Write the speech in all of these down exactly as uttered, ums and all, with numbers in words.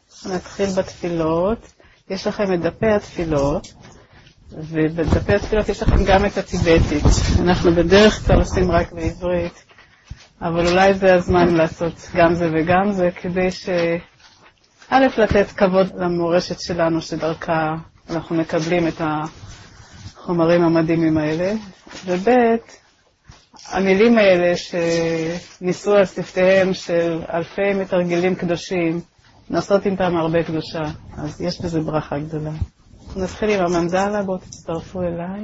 נתחיל בתפילות. יש לכם את דפי התפילות, ובדפי התפילות יש לכם גם את הטיבטית. אנחנו בדרך כלל עושים רק בעברית, אבל אולי זה הזמן לעשות גם זה וגם זה, כדי ש... א', לתת כבוד למורשת שלנו, שדרכה אנחנו מקבלים את החומרים המדהימים האלה, וב', המילים האלה שניסו על שפתיהם של אלפי מתרגלים קדושים, נעשות איתם הרבה קדושה, אז יש בזה ברכה גדולה. נתחיל עם המנדלה, בואו תצטרפו אליי.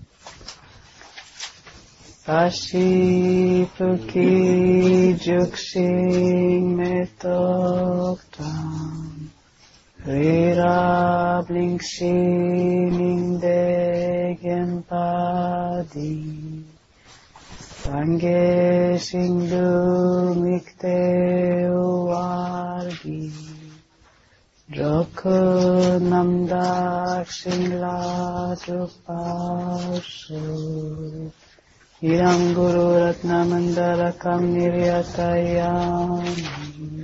Sashi Puki Jukshin Metoktam Rira Blinkshin Indegen Padi Sange Shindu Mikte Uargi Joku Namdak Shingla Jupashu Iram Guru Ratna Mandarakam Niryatayam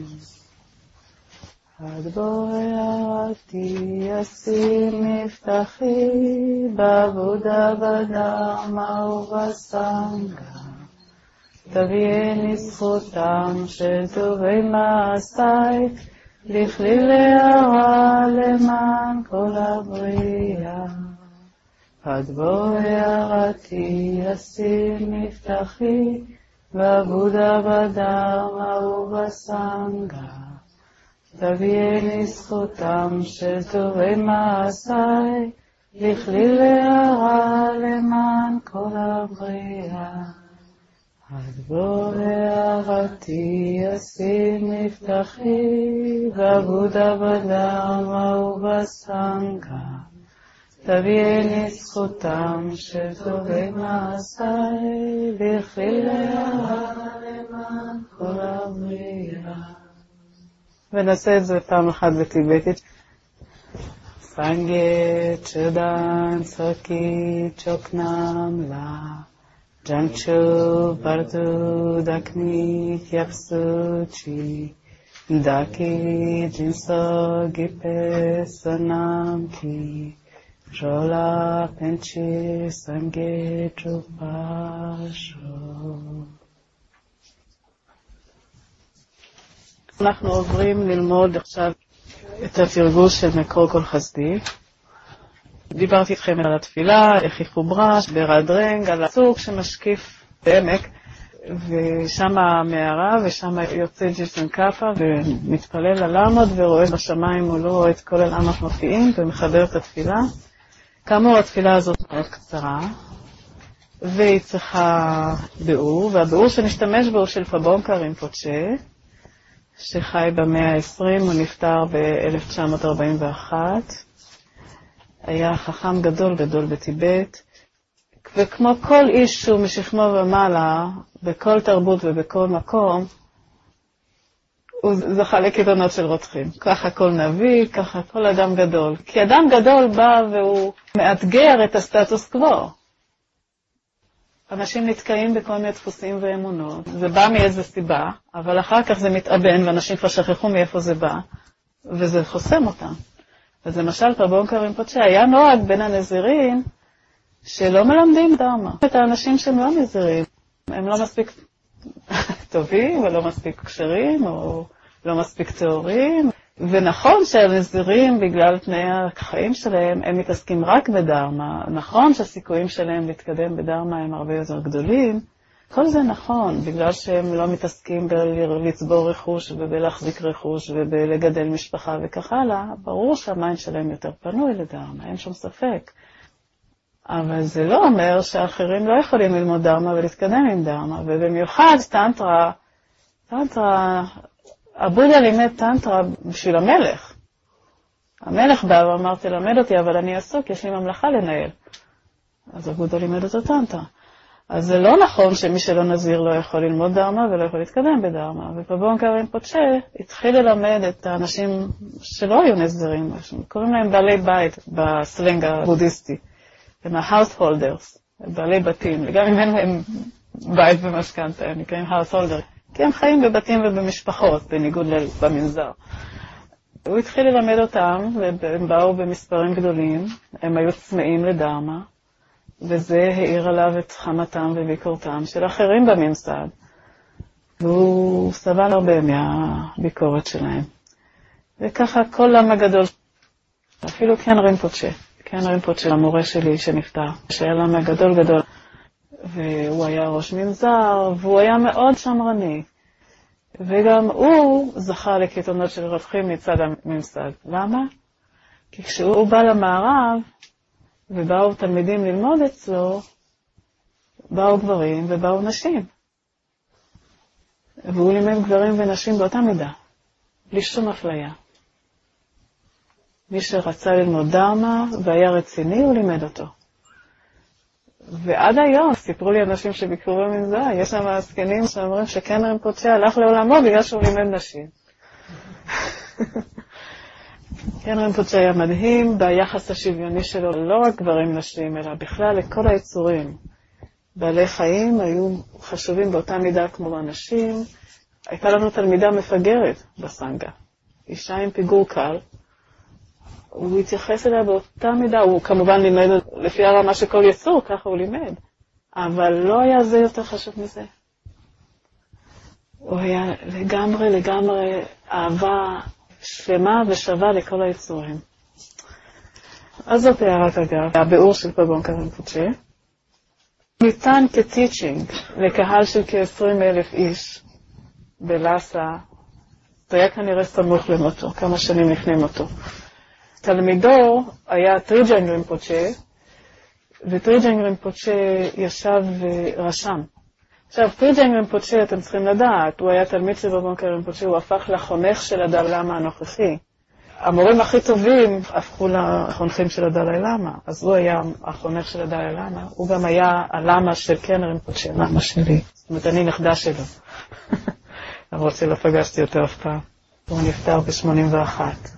Adboyati Yasim Miftachi Babuda Badama Uvasanga Tavieni Schutam Shel Tovei Maasai Lichli Le'ara Leman Kol HaBriya Adboyati Yasim Miftachi Babuda Badama Uvasanga Tavieni Schutam Shel Tovei Maasai Lichli Le'ara Leman Kol HaBriya Adboyati Yasim Miftachi Babuda Badama Uvasanga Tavieni Schutam Shel Tovei Maasai Lichli Le'ara Leman Kol HaBriya. ונעשה את זה פעם אחת בטיבטית. סנגה צ'דן סוקי צ'וקנם לה ג'נצ'ו ברדו דקני יפסוצ'י דקי ג'ינסו גיפס סנם כי ז'ולה פנצ'י סנגה צ'ופשו. אנחנו עוברים ללמוד עכשיו את התרגול של מקור כל חסדי. דיברתי איתכם על התפילה, איך היא חוברה, ברדרנג, על הסוג שמשקיף בעמק, ושם המערה, ושם יוצא ג'יסן קאפה, ומתפלל על לעמוד ורואה בשמיים מולו את כל הלעמות מופיעים, ומחבר את התפילה. כאמור, התפילה הזאת מאוד קצרה, והיא צריכה ביאור, והביאור שנשתמש בו הוא של פבונקה רינפוצ'ה, שחי במאה ה-עשרים, הוא נפטר ב-אלף תשע מאות ארבעים ואחת. היה חכם גדול גדול בטיבט, וכמו כל איש שהוא משכמו ומעלה, בכל תרבות ובכל מקום, הוא זכה לכיוונות של רוצחים. ככה כל נביא, ככה כל אדם גדול. כי אדם גדול בא והוא מאתגר את הסטטוס קוו. אנשים נתקעים בכל מיני דפוסים ואמונות. זה בא מאיזו סיבה, אבל אחר כך זה מתאבן, ואנשים כבר שכחו מאיפה זה בא, וזה חוסם אותם. אז למשל, פבונקה רינפוצ'ה היה נוהג בין הנזירים, שלא מלמדים דרמה. את האנשים שהם לא נזירים, הם לא מספיק טובים, ולא מספיק קשרים, או לא מספיק תיאורים. ונכון שהנזירים, בגלל תנאי החיים שלהם, הם מתעסקים רק בדרמה. נכון שהסיכויים שלהם להתקדם בדרמה הם הרבה יותר גדולים. כל זה נכון, בגלל שהם לא מתעסקים בלצבור רכוש ובלהחזיק רכוש ובלגדל משפחה וכך הלאה. ברור שהמיינד שלהם יותר פנוי לדרמה, אין שום ספק. אבל זה לא אומר שהאחרים לא יכולים ללמוד דרמה ולהתקדם עם דרמה. ובמיוחד טנטרה, טנטרה, הבודה לימד טנטרה בשביל המלך. המלך בא ואמר, תלמד אותי, אבל אני עסוק, יש לי ממלכה לנהל. אז הבודה לימד אותו טנטרה. אז זה לא נכון שמי שלא נזיר לא יכול ללמוד דרמה ולא יכול להתקדם בדרמה. ופבונקה רינפוצ'ה התחיל ללמד את האנשים שלא היו נזירים, קוראים להם בעלי בית בסלנג הבודיסטי. הם ה-householders, בעלי בתים, גם אם אין להם בית ומשכנתה, הם נקראים householders. כי הם חיים בבתים ובמשפחות, בניגוד במנזר. הוא התחיל ללמד אותם, והם באו במספרים גדולים, הם היו צמאים לדרמה, וזה העיר עליו את חמתם וביקורתם של אחרים בממסד. והוא סבל הרבה מהביקורת שלהם. וככה כל למה גדול, אפילו קן רינפוצ'ה, קן רינפוצ'ה, המורה שלי שנפטר, שהיה למה גדול גדול, והוא היה ראש מנזר, והוא היה מאוד שמרני. וגם הוא זכה לקיתונות של רווחים מצד הממסד. למה? כי כשהוא בא למערב, ובאו תלמידים ללמוד אצלו, באו גברים ובאו נשים. והוא לימד גברים ונשים באותה מידה, בלי שום אפליה. מי שרצה ללמוד דרמה והיה רציני, הוא לימד אותו. ועד היום סיפרו לי אנשים שביקרו במנזר, יש שם הסקנים שאומרים שקן רינפוצ'ה הלך לעולמו בגלל שהוא לימד נשים. קן רינפוצ'ה היה מדהים ביחס השוויוני שלו, לא רק גברים נשים, אלא בכלל לכל היצורים. בעלי חיים היו חשובים באותה מידה כמו אנשים. הייתה לנו תלמידה מפגרת בסנגה, אישה עם פיגור קל. הוא התייחס אליה באותה מידה, הוא כמובן לימד לפי הרמה שכל יצור, ככה הוא לימד. אבל לא היה זה יותר חשוב מזה. הוא היה לגמרי, לגמרי אהבה שלמה ושווה לכל היצורים. אז זאת הערת אגב, הביאור של פבונקה רינפוצ'ה. ניתן כטיצ'ינג לקהל של כ-עשרים אלף איש בלאסה, זה היה כנראה סמוך למותו, כמה שנים לפני מותו. תלמידו היה טריג'יין רינפוצ'ה, וטריג'יין רינפוצ'ה ישב ורשם. עכשיו, טריג'יין רינפוצ'ה, אתם צריכים לדעת, הוא היה תלמיד של פבונקה רינפוצ'ה, הוא הפך לחונך של הדלאי לאמה הנוכחי. המורים הכי טובים הפכו לחונכים של הדלאי לאמה, אז הוא היה החונך של הדלאי לאמה, הוא גם היה הלאמה של קן רינפוצ'ה, לאמה שלי. זאת אומרת, אני נכדה שלו. למרות שלא פגשתי אותו אף פעם. הוא נפטר ב-שמונים ואחת.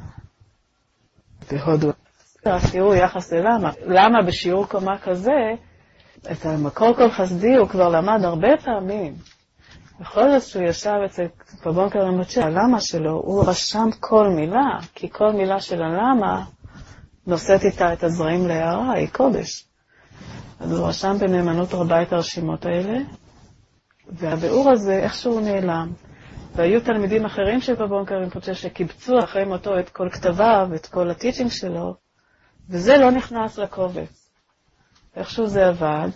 בהודו. השיעור יחס ללמה. למה בשיעור קומה כזה, את המקור כל חסדי הוא כבר למד הרבה פעמים. בכל זאת שהוא ישב אצל פבונקה רינפוצ'ה, הלמה שלו, הוא רשם כל מילה, כי כל מילה של הלמה נושאת איתה את הזרעים להערה, היא קודש. אז הוא רשם בנאמנות רבה את הרשימות האלה, והביאור הזה איכשהו נעלם. והיו תלמידים אחרים של פבונקה רינפוצ'ה שקיבצו אחרי מותו את כל כתביו, את כל הטיצ'ינג שלו, וזה לא נכנס לקובץ. איכשהו זה עבד,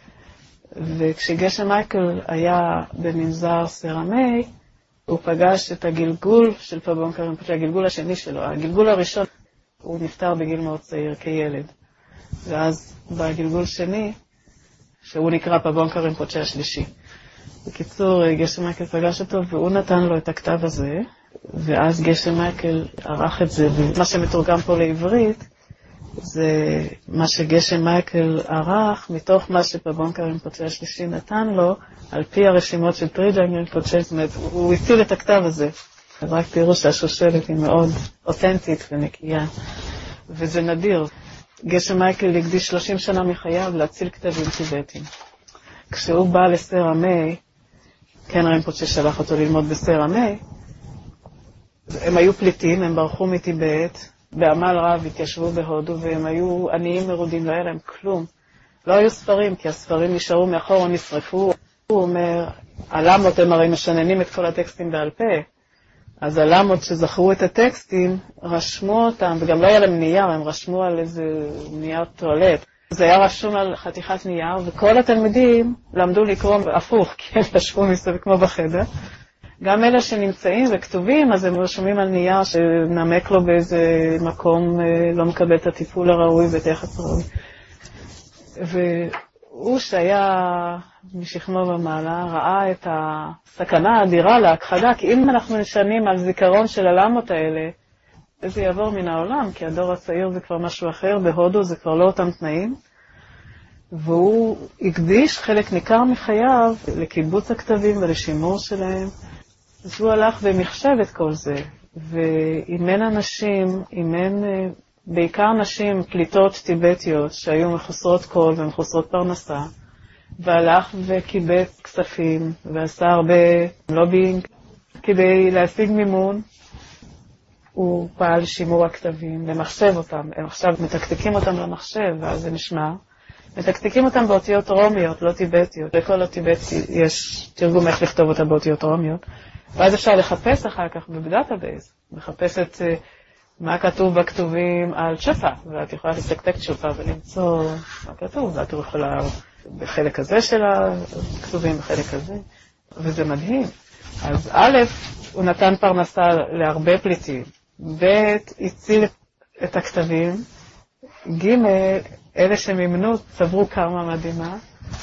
וכשגשם מייקל היה במנזר סרמי, הוא פגש את הגלגול של פבונקה רינפוצ'ה, הגלגול השני שלו. הגלגול הראשון, הוא נפטר בגיל מאוד צעיר כילד. ואז בגלגול שני, שהוא נקרא פבונקה רינפוצ'ה השלישי. בקיצור, גשם מייקל פגש אותו, והוא נתן לו את הכתב הזה, ואז גשם מייקל ערך את זה, ומה שמתורגם פה לעברית, זה מה שגשם מייקל ערך, מתוך מה שפבונקה רינפוצ'ה השלישי נתן לו, על פי הרשימות של טריג'יין רינפוצ'ה, זאת אומרת, הוא הציל את הכתב הזה. אז רק תראו שהשושלת היא מאוד אותנטית ונקייה, וזה נדיר. גשם מייקל הקדיש שלושים שנה מחייו להציל כתבים טיבטיים. כשהוא בא לסרמי, קן רינפוצ'ה שלח אותו ללמוד בסרמי, הם היו פליטים, הם ברחו מטיבט, בעמל רב התיישבו בהודו, והם היו עניים מרודים, לא היה להם כלום. לא היו ספרים, כי הספרים נשארו מאחור או נשרפו. הוא אומר, הלמות הם הרי משננים את כל הטקסטים בעל פה, אז הלמות שזכרו את הטקסטים, רשמו אותם, וגם לא היה להם נייר, הם רשמו על איזה נייר טואלט. זה היה רשום על חתיכת נייר, וכל התלמידים למדו לקרוא הפוך, כי הם ישבו מסביב כמו בחדר. גם אלה שנמצאים וכתובים, אז הם רשומים על נייר שנמק לו באיזה מקום, לא מקבל את הטיפול הראוי ואת היחס הראוי. והוא שהיה משכמו ומעלה, ראה את הסכנה האדירה להכחדה, כי אם אנחנו נשנים על זיכרון של הלמות האלה, זה יעבור מן העולם, כי הדור הצעיר זה כבר משהו אחר, בהודו זה כבר לא אותם תנאים. והוא הקדיש חלק ניכר מחייו לקיבוץ הכתבים ולשימור שלהם. אז הוא הלך ומחשב את כל זה, ואימן אנשים, אימן בעיקר נשים פליטות טיבטיות שהיו מחוסרות קול ומחוסרות פרנסה, והלך וקיבץ כספים ועשה הרבה לובינג כדי להשיג מימון. הוא פעל שימור הכתבים, למחשב אותם, הם עכשיו מתקתקים אותם למחשב, ואז זה נשמע. מתקתקים אותם באותיות רומיות, לא טיבטיות. לכל הטיבטי יש תרגום איך לכתוב אותם באותיות רומיות. ואז אפשר לחפש אחר כך בדאטאבייס, לחפש את מה כתוב בכתובים על צ'ופה, ואת יכולה לתקתק צ'ופה ולמצוא מה כתוב, ואת יכולה בחלק הזה של הכתובים, בחלק הזה, וזה מדהים. אז א', הוא נתן פרנסה להרבה פליטים, ב', הציל את הכתבים, ג', אלה שמימנו צברו קרמה מדהימה,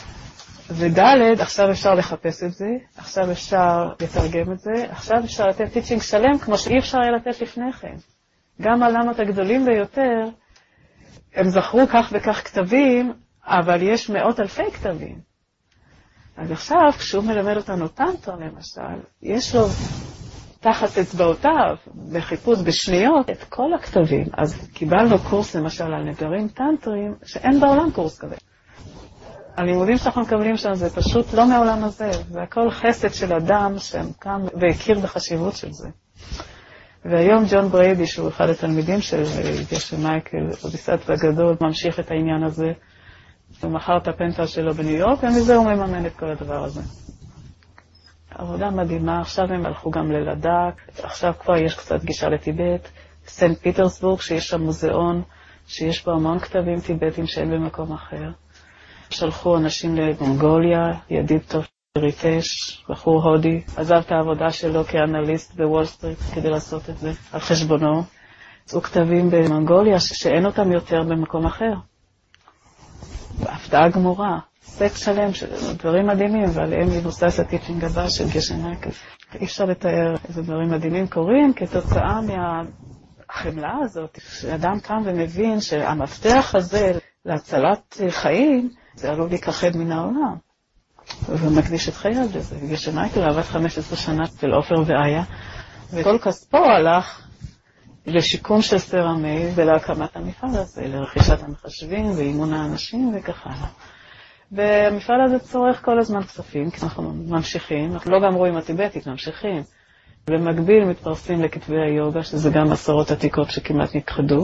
וד', עכשיו אפשר לחפש את זה, עכשיו אפשר לתרגם את זה, עכשיו אפשר לתת טיצ'ינג שלם כמו שאי אפשר היה לתת לפני כן. גם העולמות הגדולים ביותר, הם זכרו כך וכך כתבים, אבל יש מאות אלפי כתבים. אז עכשיו, כשהוא מלמד אותנו טנטרה למשל, יש לו תחת אצבעותיו, בחיפוש בשניות, את כל הכתבים. אז קיבלנו קורס למשל על נדרים טנטריים, שאין בעולם קורס כזה. הלימודים שאנחנו מקבלים שם זה פשוט לא מהעולם הזה, זה הכל חסד של אדם שקם והכיר בחשיבות של זה. והיום ג'ון בריידי, שהוא אחד התלמידים של גשם מייקל, אודיסת הגדול, ממשיך את העניין הזה. הוא מכר את הפנטה שלו בניו יורק, ומזה הוא מממן את כל הדבר הזה. עבודה מדהימה, עכשיו הם הלכו גם ללדק, עכשיו כבר יש קצת גישה לטיבט, סנט פיטרסבורג, שיש שם מוזיאון, שיש בו המון כתבים טיבטים שאין במקום אחר. שלחו אנשים למונגוליה, ידיד טוב ריטש, בחור הודי, עזב את העבודה שלו כאנליסט בוול סטריט כדי לעשות את זה על חשבונו. יצאו כתבים במונגוליה שאין אותם יותר במקום אחר. בהפתעה גמורה, סט שלם של דברים מדהימים, ועליהם מבוסס הטיצ'ינג הבא של גשם מייקל. אי אפשר לתאר איזה דברים מדהימים קורים כתוצאה מהחמלה הזאת, שאדם קם ומבין שהמפתח הזה להצלת חיים, זה עלול להיכחד מן העולם. והוא מקדיש את חייו לזה. גשם מייקל עבד חמש עשרה שנה של עופר ואיה, וכל כספו הלך לשיקום של סרמי ולהקמת המפעל הזה, לרכישת המחשבים ואימון האנשים וכך הלאה. והמפעל הזה צורך כל הזמן כספים, כי אנחנו ממשיכים, אנחנו לא גמרו עם הטיבטית, ממשיכים. במקביל מתפרסים לכתבי היוגה, שזה גם מסורות עתיקות שכמעט נכחדו.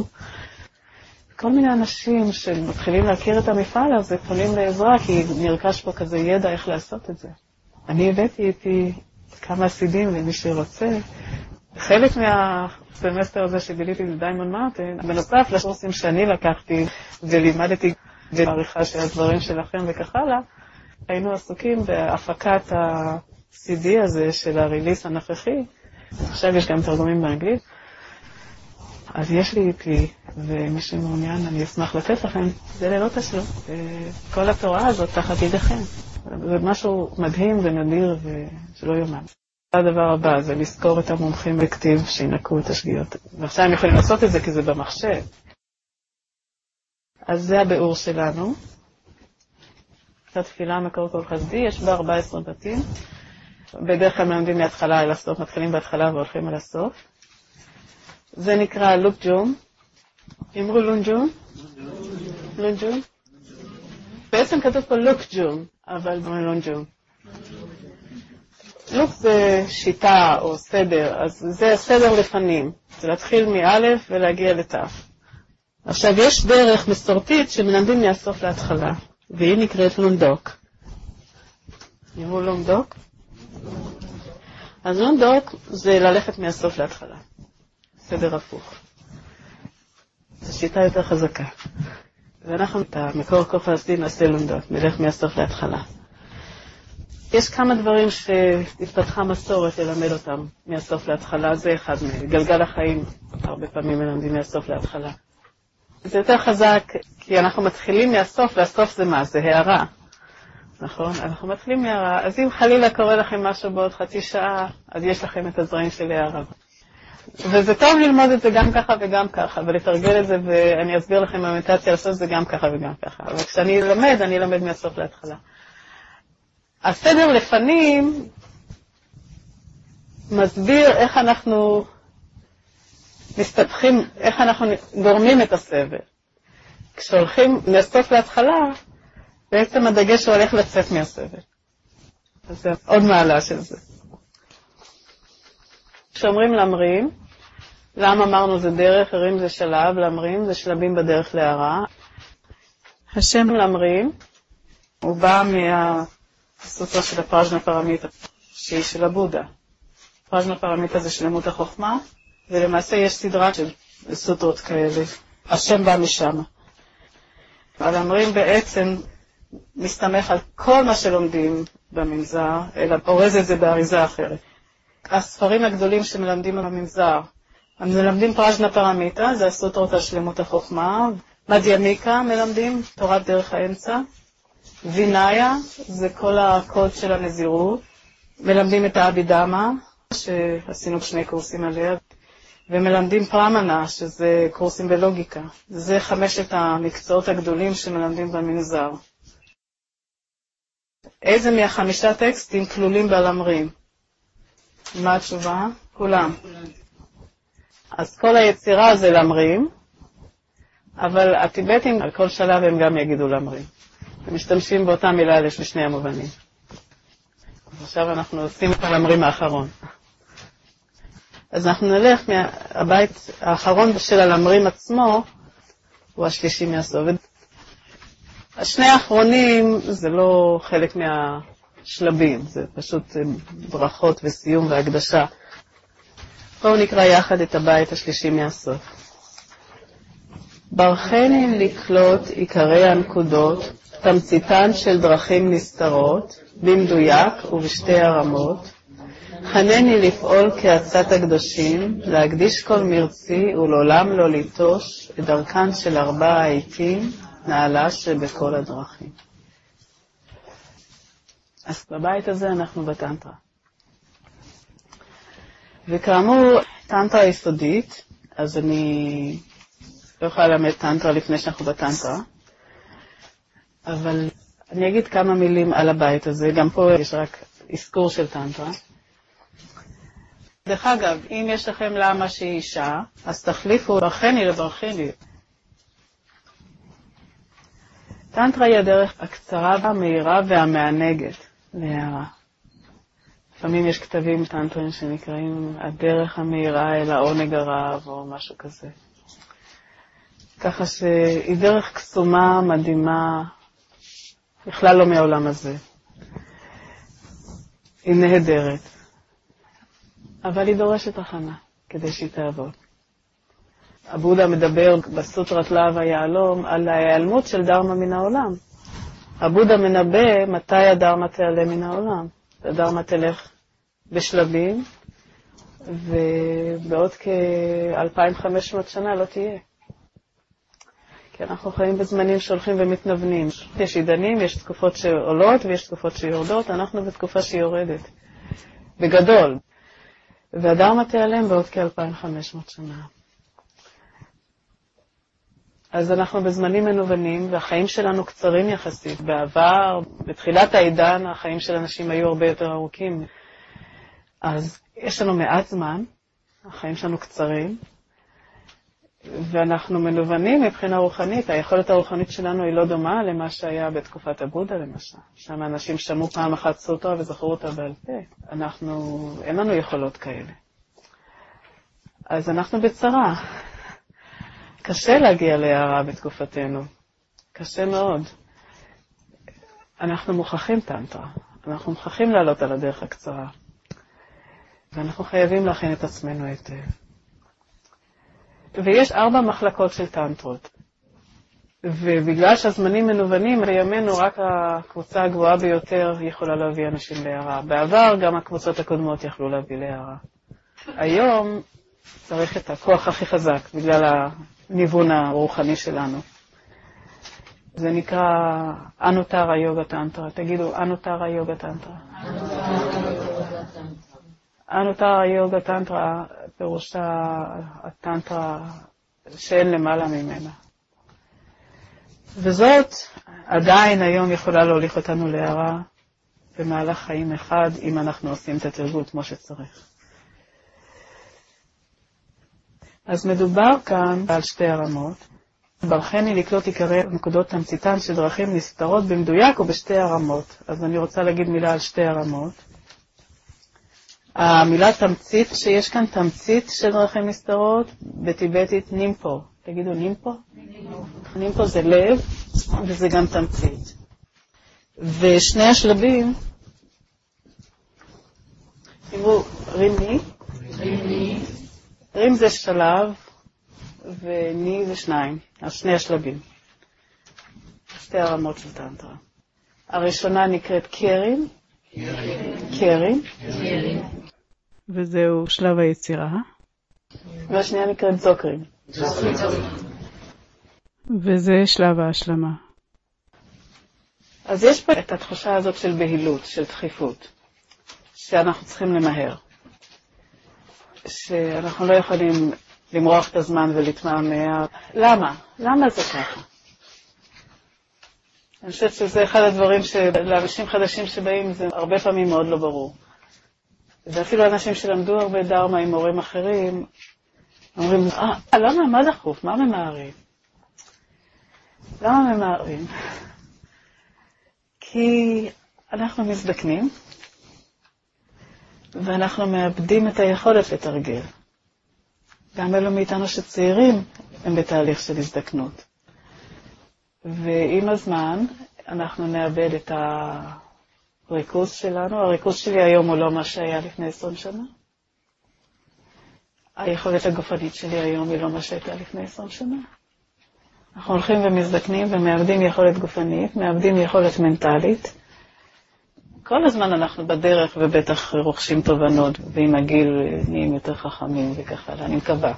כל מיני אנשים שמתחילים להכיר את המפעל הזה, פונים לעזרה, כי נרכש פה כזה ידע איך לעשות את זה. אני הבאתי איתי כמה סידים למי שרוצה. חלק מהסמסטר הזה שביליתי לדיימון מארטין, בנוסף לקורסים שאני לקחתי ולימדתי בעריכה של הדברים שלכם וכך הלאה, היינו עסוקים בהפקת ה-סי די הזה של הריליס הנוכחי. עכשיו יש גם תרגומים באנגלית. אז יש לי איתי, ומי שמעוניין אני אשמח לתת לכם, זה ללא תשלום. כל התורה הזאת תחת ידיכם. זה משהו מדהים ונדיר ושלא יאומן. הדבר הבא זה לזכור את המומחים בכתיב שינקו את השגיאות. ועכשיו הם יכולים לעשות את זה כי זה במחשב. אז זה הביאור שלנו. קצת תפילה מקור כל חסדי, יש בה ארבעה עשר בתים. בדרך כלל מלמדים מההתחלה אל הסוף, מתחילים בהתחלה והולכים אל הסוף. זה נקרא לוקג'ום. אמרו לונג'ום? לונג'ום? בעצם כתוב פה לוקג'ום, אבל לא לונג'ום. לוק זה שיטה או סדר, אז זה סדר לפנים. זה להתחיל מאלף ולהגיע לתף. עכשיו יש דרך מסורתית שמלמדים מהסוף להתחלה, והיא נקראת לונדוק. אמרו לונדוק? אז לונדוק זה ללכת מהסוף להתחלה. סדר הפוך. זו שיטה יותר חזקה. ואנחנו את המקור כוח הסדין נעשה לונדות, נלך מהסוף להתחלה. יש כמה דברים שהתפתחה מסורת ללמד אותם מהסוף להתחלה, זה אחד מהם. גלגל החיים, הרבה פעמים מלמדים מהסוף להתחלה. זה יותר חזק, כי אנחנו מתחילים מהסוף, והסוף זה מה? זה הערה. נכון? אנחנו מתחילים מהערה, אז אם חלילה קורה לכם משהו בעוד חצי שעה, אז יש לכם את הזרעים של הערה. וזה טוב ללמוד את זה גם ככה וגם ככה, ולתרגל את זה, ואני אסביר לכם במדיטציה לעשות את זה גם ככה וגם ככה. אבל כשאני אלמד, אני אלמד מהסוף להתחלה. הסדר לפנים מסביר איך אנחנו מסתבכים, איך אנחנו גורמים את הסבל. כשהולכים מהסוף להתחלה, בעצם הדגש הוא הולך לצאת מהסבל. אז זה עוד מעלה של זה. כשאומרים להמרים, למה אמרנו זה דרך, הרים זה שלב, למרים זה שלבים בדרך להערה. השם למרים, הוא בא מהסוטרה של הפראז'נה פרמיטה, שהיא של הבודה. פראז'נה פרמיטה זה שלמות החוכמה, ולמעשה יש סדרה של סוטרות כאלה. השם בא משם. הלמרים בעצם מסתמך על כל מה שלומדים במנזר, אלא אורז את זה באריזה אחרת. הספרים הגדולים שמלמדים במנזר, הם מלמדים פראז'נה פרמיטה, זה הסוטרות על שלמות החוכמה. מדhyamika מלמדים, תורת דרך האמצע. וינאיה, זה כל הקוד של הנזירות. מלמדים את האבידמה, שעשינו שני קורסים עליה. ומלמדים פרמנה, שזה קורסים בלוגיקה. זה חמשת המקצועות הגדולים שמלמדים במנזר. איזה מהחמישה טקסטים כלולים בלמרים? מה התשובה? כולם. אז כל היצירה זה למרים, אבל הטיבטים על כל שלב הם גם יגידו למרים. הם משתמשים באותה מילה לשני המובנים. עכשיו אנחנו עושים את הלמרים האחרון. אז אנחנו נלך מהבית האחרון של הלמרים עצמו, הוא השלישי מהסוף. השני האחרונים זה לא חלק מהשלבים, זה פשוט ברכות וסיום והקדשה. בואו נקרא יחד את הבית השלישי מהסוף. ברכני לקלוט עיקרי הנקודות, תמציתן של דרכים נסתרות, במדויק ובשתי הרמות. חנני לפעול כעצת הקדושים, להקדיש כל מרצי ולעולם לא ליטוש את דרכן של ארבע העיתים, נעלה שבכל הדרכים. אז בבית הזה אנחנו בטנטרה. וכאמור, טנטרה יסודית, אז אני לא יכולה ללמד טנטרה לפני שאנחנו בטנטרה, אבל אני אגיד כמה מילים על הבית הזה, גם פה יש רק אזכור של טנטרה. דרך אגב, אם יש לכם למה שהיא אישה, אז תחליפו ברכני לברכני. טנטרה היא הדרך הקצרה והמהירה והמענגת להערה. לפעמים יש כתבים טנטריים שנקראים הדרך המהירה אל העונג הרב או משהו כזה. ככה שהיא דרך קסומה, מדהימה, בכלל לא מהעולם הזה. היא נהדרת. אבל היא דורשת הכנה כדי שהיא תעבוד. הבודה מדבר בסוטרת להב היהלום על ההיעלמות של דרמה מן העולם. הבודה מנבא מתי הדרמה תיעלם מן העולם. הדרמה תלך בשלבים, ובעוד כ-אלפיים וחמש מאות שנה לא תהיה. כי אנחנו חיים בזמנים שהולכים ומתנוונים. יש עידנים, יש תקופות שעולות ויש תקופות שיורדות, אנחנו בתקופה שיורדת. בגדול. והדרמה תיעלם בעוד כ-אלפיים וחמש מאות שנה. אז אנחנו בזמנים מנוונים, והחיים שלנו קצרים יחסית. בעבר, בתחילת העידן, החיים של אנשים היו הרבה יותר ארוכים. אז יש לנו מעט זמן, החיים שלנו קצרים, ואנחנו מנוונים מבחינה רוחנית. היכולת הרוחנית שלנו היא לא דומה למה שהיה בתקופת הבודה, למשל. שם אנשים שמעו פעם אחת סוטרה וזכרו אותה בעל פה. אנחנו, אין לנו יכולות כאלה. אז אנחנו בצרה. קשה להגיע להערה בתקופתנו. קשה מאוד. אנחנו מוכרחים טנטרה. אנחנו מוכרחים לעלות על הדרך הקצרה. ואנחנו חייבים להכין את עצמנו היטב. ויש ארבע מחלקות של טנטרות. ובגלל שהזמנים מנוונים, בימינו רק הקבוצה הגבוהה ביותר יכולה להביא אנשים להערה. בעבר גם הקבוצות הקודמות יכלו להביא להערה. היום צריך את הכוח הכי חזק, בגלל הניוון הרוחני שלנו. זה נקרא אנוטרה יוגה טנטרה. תגידו, אנוטרה יוגה טנטרה. אנוטרה יוגה טנטרה פירושה הטנטרה שאין למעלה ממנה. וזאת עדיין היום יכולה להוליך אותנו להערה במהלך חיים אחד, אם אנחנו עושים את התרגול כמו שצריך. אז מדובר כאן על שתי הרמות. ברכני לקלוט עיקרי נקודות תמציתן של דרכים נסתרות במדויק ובשתי הרמות. אז אני רוצה להגיד מילה על שתי הרמות. המילה תמצית, שיש כאן תמצית של דרכים נסתרות, בטיבטית נימפו. תגידו נימפו? נימפו. נימפו זה לב, וזה גם תמצית. ושני השלבים, תראו, רימי, רימי, רים זה שלב, וני זה שניים, אז שני השלבים. שתי הרמות של טנטרה. הראשונה נקראת קרים, קרים, וזהו שלב היצירה. והשנייה נקראת זוקרים. וזה שלב ההשלמה. אז יש פה את התחושה הזאת של בהילות, של דחיפות, שאנחנו צריכים למהר. שאנחנו לא יכולים למרוח את הזמן ולהתמהמה. למה? למה זה ככה? אני חושבת שזה אחד הדברים שלאנשים חדשים שבאים זה הרבה פעמים מאוד לא ברור. ואפילו אנשים שלמדו הרבה דרמה עם הורים אחרים, אומרים, אה, למה? מה דחוף? מה ממהרים? למה ממהרים? כי אנחנו מזדקנים, ואנחנו מאבדים את היכולת לתרגל. גם אלו מאיתנו שצעירים הם בתהליך של הזדקנות. ועם הזמן אנחנו נאבד את הריכוז שלנו. הריכוז שלי היום הוא לא מה שהיה לפני עשרים שנה. היכולת הגופנית שלי היום היא לא מה שהייתה לפני עשרים שנה. אנחנו הולכים ומזדקנים ומאבדים יכולת גופנית, מאבדים יכולת מנטלית. כל הזמן אנחנו בדרך ובטח רוכשים תובנות, ועם הגיל נהיים יותר חכמים וככה, אני מקווה.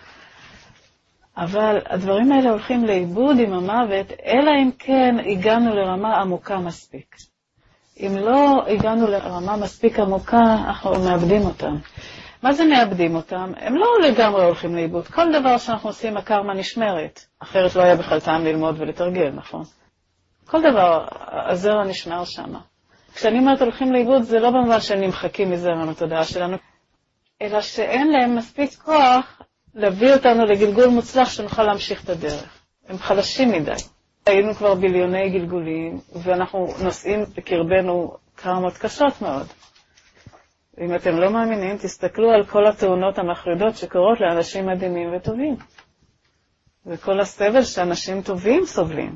אבל הדברים האלה הולכים לאיבוד עם המוות, אלא אם כן הגענו לרמה עמוקה מספיק. אם לא הגענו לרמה מספיק עמוקה, אנחנו מאבדים אותם. מה זה מאבדים אותם? הם לא לגמרי הולכים לאיבוד. כל דבר שאנחנו עושים, הקרמה נשמרת. אחרת לא היה בכלל טעם ללמוד ולתרגל, נכון? כל דבר, הזרע נשמר שם. כשאני אומרת הולכים לאיבוד, זה לא במובן שהם נמחקים מזרע מהתודעה שלנו, אלא שאין להם מספיק כוח להביא אותנו לגלגול מוצלח שנוכל להמשיך את הדרך. הם חלשים מדי. היינו כבר ביליוני גלגולים, ואנחנו נושאים בקרבנו קרמות קשות מאוד. אם אתם לא מאמינים, תסתכלו על כל התאונות המחרידות שקורות לאנשים מדהימים וטובים. וכל הסבל שאנשים טובים סובלים.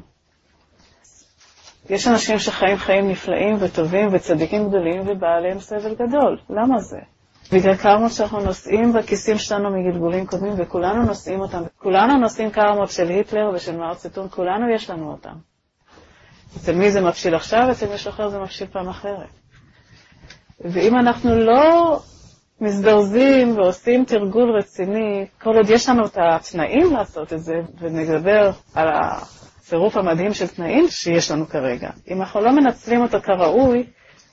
יש אנשים שחיים חיים נפלאים וטובים וצדיקים גדולים ובעליהם סבל גדול. למה זה? בגלל קרמות שאנחנו נושאים בכיסים שלנו מגלגולים קודמים, וכולנו נושאים אותם. כולנו נושאים קרמות של היטלר ושל מאו צטונג, כולנו יש לנו אותם. אצל מי זה מפשיל עכשיו, אצל מישהו אחר זה מפשיל פעם אחרת. ואם אנחנו לא מזדרזים ועושים תרגול רציני, כל עוד יש לנו את התנאים לעשות את זה, ונדבר על הצירוף המדהים של תנאים שיש לנו כרגע. אם אנחנו לא מנצלים אותו כראוי,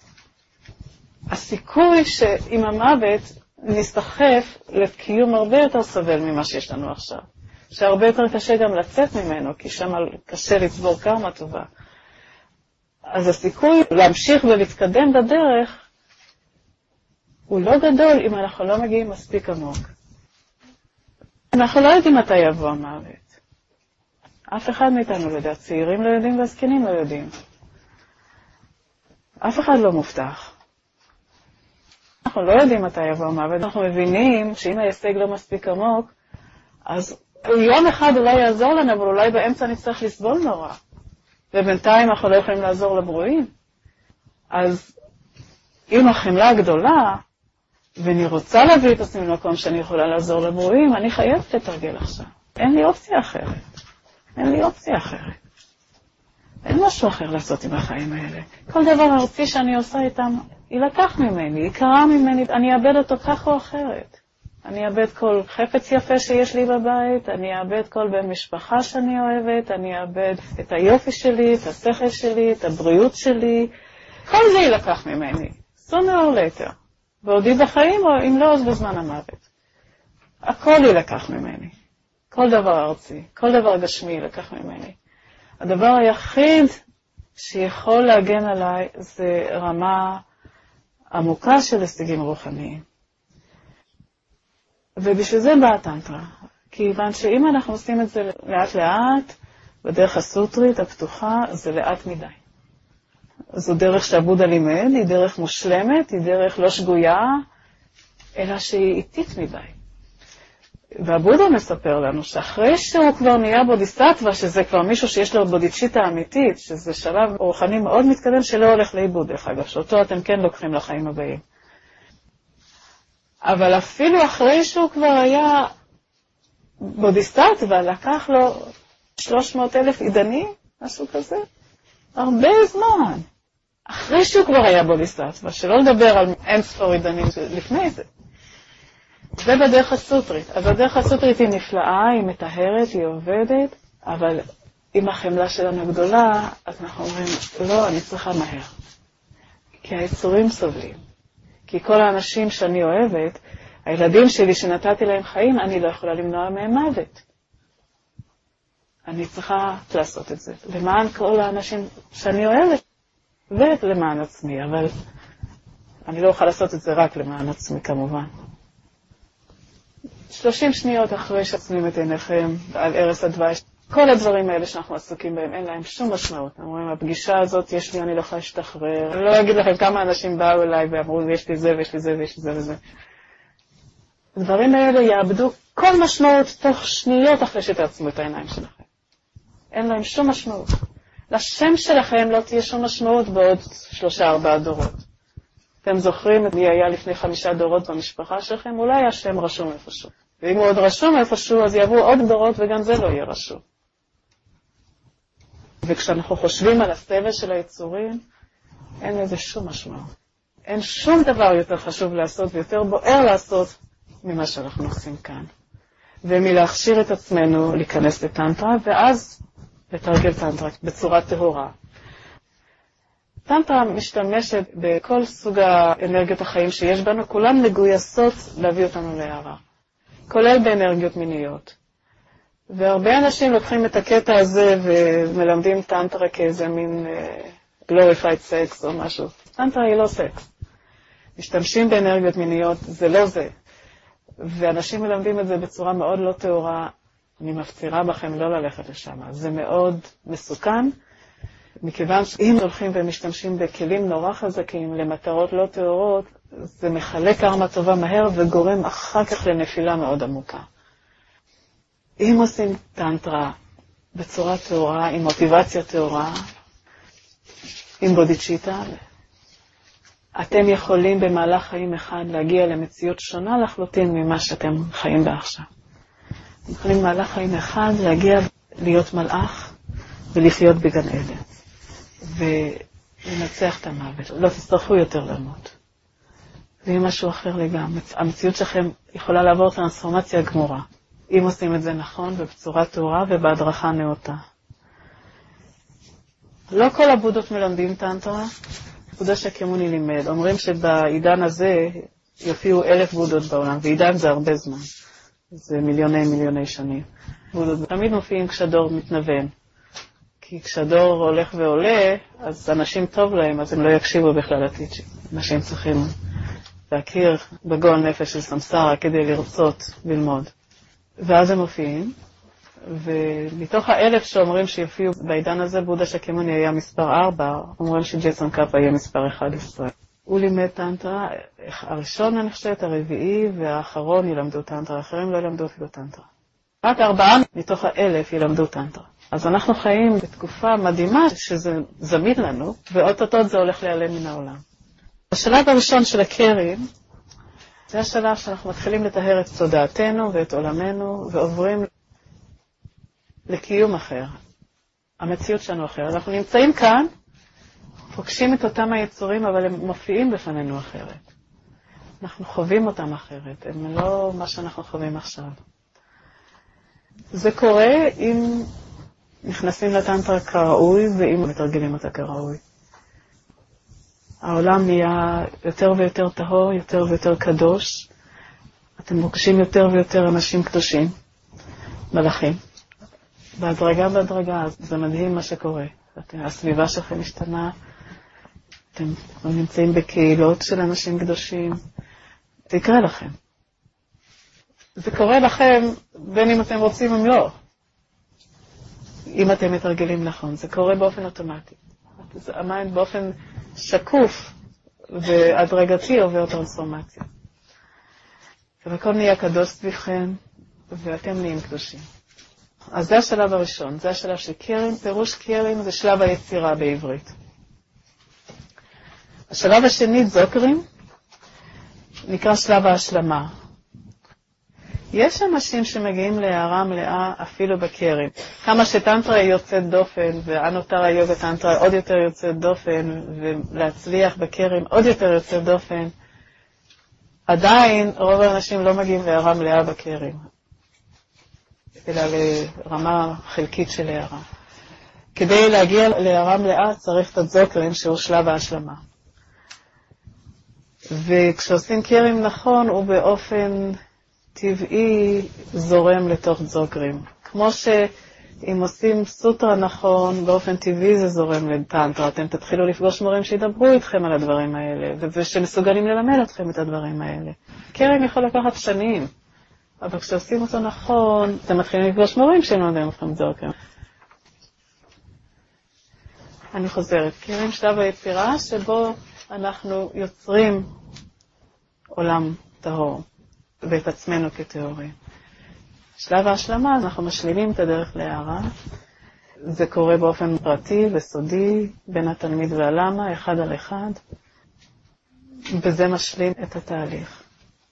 הסיכוי שעם המוות נסתחף לקיום הרבה יותר סבל ממה שיש לנו עכשיו. שהרבה יותר קשה גם לצאת ממנו, כי שם קשה לצבור קרמה טובה. אז הסיכוי להמשיך ולהתקדם בדרך, הוא לא גדול אם אנחנו לא מגיעים מספיק עמוק. אנחנו לא יודעים מתי יבוא המוות. אף אחד מאיתנו לא יודע. צעירים לא יודעים והזקנים לא יודעים. אף אחד לא מובטח. אנחנו לא יודעים מתי יבוא המוות. אנחנו מבינים שאם ההישג לא מספיק עמוק, אז יום אחד אולי יעזור לנו, אבל אולי באמצע נצטרך לסבול נורא. ובינתיים אנחנו לא יכולים לעזור לברואים. אז אם החמלה הגדולה, ואני רוצה להביא את עצמי למקום שאני יכולה לעזור לברואים, אני חייבת לתרגל עכשיו. אין לי אופציה אחרת. אין לי אופציה אחרת. אין משהו אחר לעשות עם החיים האלה. כל דבר ארצי שאני עושה איתם, יילקח ממני, יקרה ממני, אני אאבד אותו כך או אחרת. אני אאבד כל חפץ יפה שיש לי בבית, אני אאבד כל בן משפחה שאני אוהבת, אני אאבד את היופי שלי, את השכל שלי, את הבריאות שלי. כל זה יילקח ממני. sooner or later. בעודי בחיים, או אם לא, אז בזמן המוות. הכל יילקח ממני. כל דבר ארצי, כל דבר גשמי יילקח ממני. הדבר היחיד שיכול להגן עליי זה רמה עמוקה של הישגים רוחניים. ובשביל זה באה הטנטרה. כיוון שאם אנחנו עושים את זה לאט לאט, בדרך הסוטרית הפתוחה, זה לאט מדי. זו דרך שהבודה לימד, היא דרך מושלמת, היא דרך לא שגויה, אלא שהיא איטית מדי. והבודה מספר לנו שאחרי שהוא כבר נהיה בודיסטווה, שזה כבר מישהו שיש לו בודיצ'יטה אמיתית, שזה שלב רוחני מאוד מתקדם שלא הולך לאיבוד, דרך אגב, שאותו אתם כן לוקחים לחיים הבאים. אבל אפילו אחרי שהוא כבר היה בודיסטווה, לקח לו שלוש מאות אלף עידנים, משהו כזה, הרבה זמן. אחרי שהוא כבר היה בודיסטווה, שלא לדבר על אין ספור עידנים לפני זה. זה בדרך הסוטרית. אז הדרך הסוטרית היא נפלאה, היא מטהרת, היא עובדת, אבל אם החמלה שלנו גדולה, אז אנחנו אומרים, לא, אני צריכה מהר. כי היצורים סובלים. כי כל האנשים שאני אוהבת, הילדים שלי שנתתי להם חיים, אני לא יכולה למנוע מהם מוות. אני צריכה לעשות את זה. למען כל האנשים שאני אוהבת, ולמען עצמי, אבל אני לא אוכל לעשות את זה רק למען עצמי כמובן. שלושים שניות אחרי שעצמים את עיניכם על ערש הדבש, כל הדברים האלה שאנחנו עסוקים בהם, אין להם שום משמעות. אומרים, הפגישה הזאת יש לי, אני לא יכולה להשתחרר. אני לא אגיד לכם כמה אנשים באו אליי ואמרו, יש לי זה ויש לי זה ויש לי זה וזה. הדברים האלה יאבדו כל משמעות תוך שניות אחרי שתעצמו את העיניים שלכם. אין להם שום משמעות. לשם שלכם לא תהיה שום משמעות בעוד שלושה ארבעה דורות. אתם זוכרים מי היה לפני חמישה דורות במשפחה שלכם? אולי השם רשום איפשהו. ואם הוא עוד רשום איפשהו, אז יעברו עוד דורות וגם זה לא יהיה רשום. וכשאנחנו חושבים על הסבל של היצורים, אין לזה שום משמעות. אין שום דבר יותר חשוב לעשות ויותר בוער לעשות ממה שאנחנו עושים כאן. ומלהכשיר את עצמנו להיכנס לטנטרה, ואז לתרגל טנטרה בצורה טהורה. טנטרה משתמשת בכל סוג האנרגיות החיים שיש בנו, כולן מגויסות להביא אותנו להערה, כולל באנרגיות מיניות. והרבה אנשים לוקחים את הקטע הזה ומלמדים טנטרה כאיזה מין uh, glorified sex או משהו. טנטרה היא לא סקס. משתמשים באנרגיות מיניות, זה לא זה. ואנשים מלמדים את זה בצורה מאוד לא טהורה. אני מפצירה בכם לא ללכת לשם. זה מאוד מסוכן, מכיוון שאם הולכים ומשתמשים בכלים נורא חזקים למטרות לא טהורות, זה מחלק קרמה טובה מהר וגורם אחר כך לנפילה מאוד עמוקה. אם עושים טנטרה בצורה טהורה, עם מוטיבציה טהורה, עם בודיצ'יטה, אתם יכולים במהלך חיים אחד להגיע למציאות שונה לחלוטין ממה שאתם חיים בה עכשיו. אתם יכולים במהלך חיים אחד להגיע להיות מלאך ולחיות בגן עדן. ולנצח את המוות. לא תצטרכו יותר למות. זה יהיה משהו אחר לגמרי. המציאות שלכם יכולה לעבור טרנספורמציה גמורה. אם עושים את זה נכון ובצורה טהורה ובהדרכה נאותה. לא כל הבודות מלמדים טנטרה. בודה שקימוני לימד. אומרים שבעידן הזה יופיעו אלף בודות בעולם, ועידן זה הרבה זמן. זה מיליוני מיליוני שנים. בודות תמיד מופיעים כשהדור מתנוון. כי כשהדור הולך ועולה, אז אנשים טוב להם, אז הם לא יקשיבו בכלל לטיצ'י. אנשים צריכים להכיר בגועל נפש של סמסרה כדי לרצות ללמוד. ואז הם מופיעים, ומתוך האלף שאומרים שיופיעו בעידן הזה, בודה שקימוני היה מספר ארבע, אומרים שג'ייסון קאפה יהיה מספר אחד עשרה. הוא לימד טנטרה, הראשון אני חושבת, הרביעי והאחרון ילמדו טנטרה, האחרים לא ילמדו אפילו טנטרה. רק ארבעה מתוך האלף ילמדו טנטרה. אז אנחנו חיים בתקופה מדהימה שזה זמין לנו, ואוטוטות זה הולך להיעלם מן העולם. השלב הראשון של הקרים, זה השלב שאנחנו מתחילים לטהר את תודעתנו ואת עולמנו, ועוברים לקיום אחר. המציאות שלנו אחר. אנחנו נמצאים כאן, פוגשים את אותם היצורים, אבל הם מופיעים בפנינו אחרת. אנחנו חווים אותם אחרת, הם לא מה שאנחנו חווים עכשיו. זה קורה אם נכנסים לטנטרה כראוי, ואם מתרגלים אותה כראוי. העולם נהיה יותר ויותר טהור, יותר ויותר קדוש. אתם פוגשים יותר ויותר אנשים קדושים, מלאכים. בהדרגה בהדרגה, זה מדהים מה שקורה. הסביבה שלכם משתנה, אתם נמצאים בקהילות של אנשים קדושים. זה יקרה לכם. זה קורה לכם בין אם אתם רוצים או לא. אם אתם מתרגלים נכון, זה קורה באופן אוטומטי. המיינד באופן שקוף והדרגתי עובר טרנספורמציה. והכל נהיה קדוש סביבכם, ואתם נהיים קדושים. אז זה השלב הראשון, זה השלב של קרם. פירוש קרם זה שלב היצירה בעברית. השלב השני, זוקרים, נקרא שלב ההשלמה. יש אנשים שמגיעים להערה מלאה אפילו בקרם. כמה שטנטרה היא יוצאת דופן, ואנוטרה יוגה טנטרה עוד יותר יוצאת דופן, ולהצליח בקרם עוד יותר יוצאת דופן, עדיין רוב האנשים לא מגיעים להערה מלאה בקרם, אלא לרמה חלקית של הערה. כדי להגיע להערה מלאה צריך את הזוקרים, שהוא שלב ההשלמה. וכשעושים קרם נכון, הוא באופן טבעי זורם לתוך זוקרים. כמו שאם עושים סוטרה נכון, באופן טבעי זה זורם לטנטרה. אתם תתחילו לפגוש מורים שידברו איתכם על הדברים האלה, ושמסוגלים ללמד אתכם את הדברים האלה. קרם יכול לקחת שנים, אבל כשעושים אותו נכון, אתם מתחילים לפגוש מורים שלומדים אתכם זוקרים. אני חוזרת, קרם שלב היצירה שבו אנחנו יוצרים עולם טהור, ואת עצמנו כטהורים. שלב ההשלמה, אנחנו משלימים את הדרך להערה. זה קורה באופן פרטי וסודי, בין התלמיד והלמה, אחד על אחד, וזה משלים את התהליך.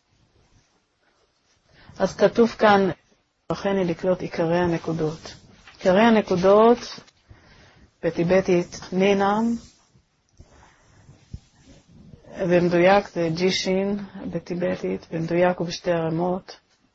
אז כתוב כאן, לכן היא לקלוט עיקרי הנקודות. עיקרי הנקודות, בטיבטית נינם, במדויק זה ג'ישין בטיבטית, במדויק ובשתי הרמות.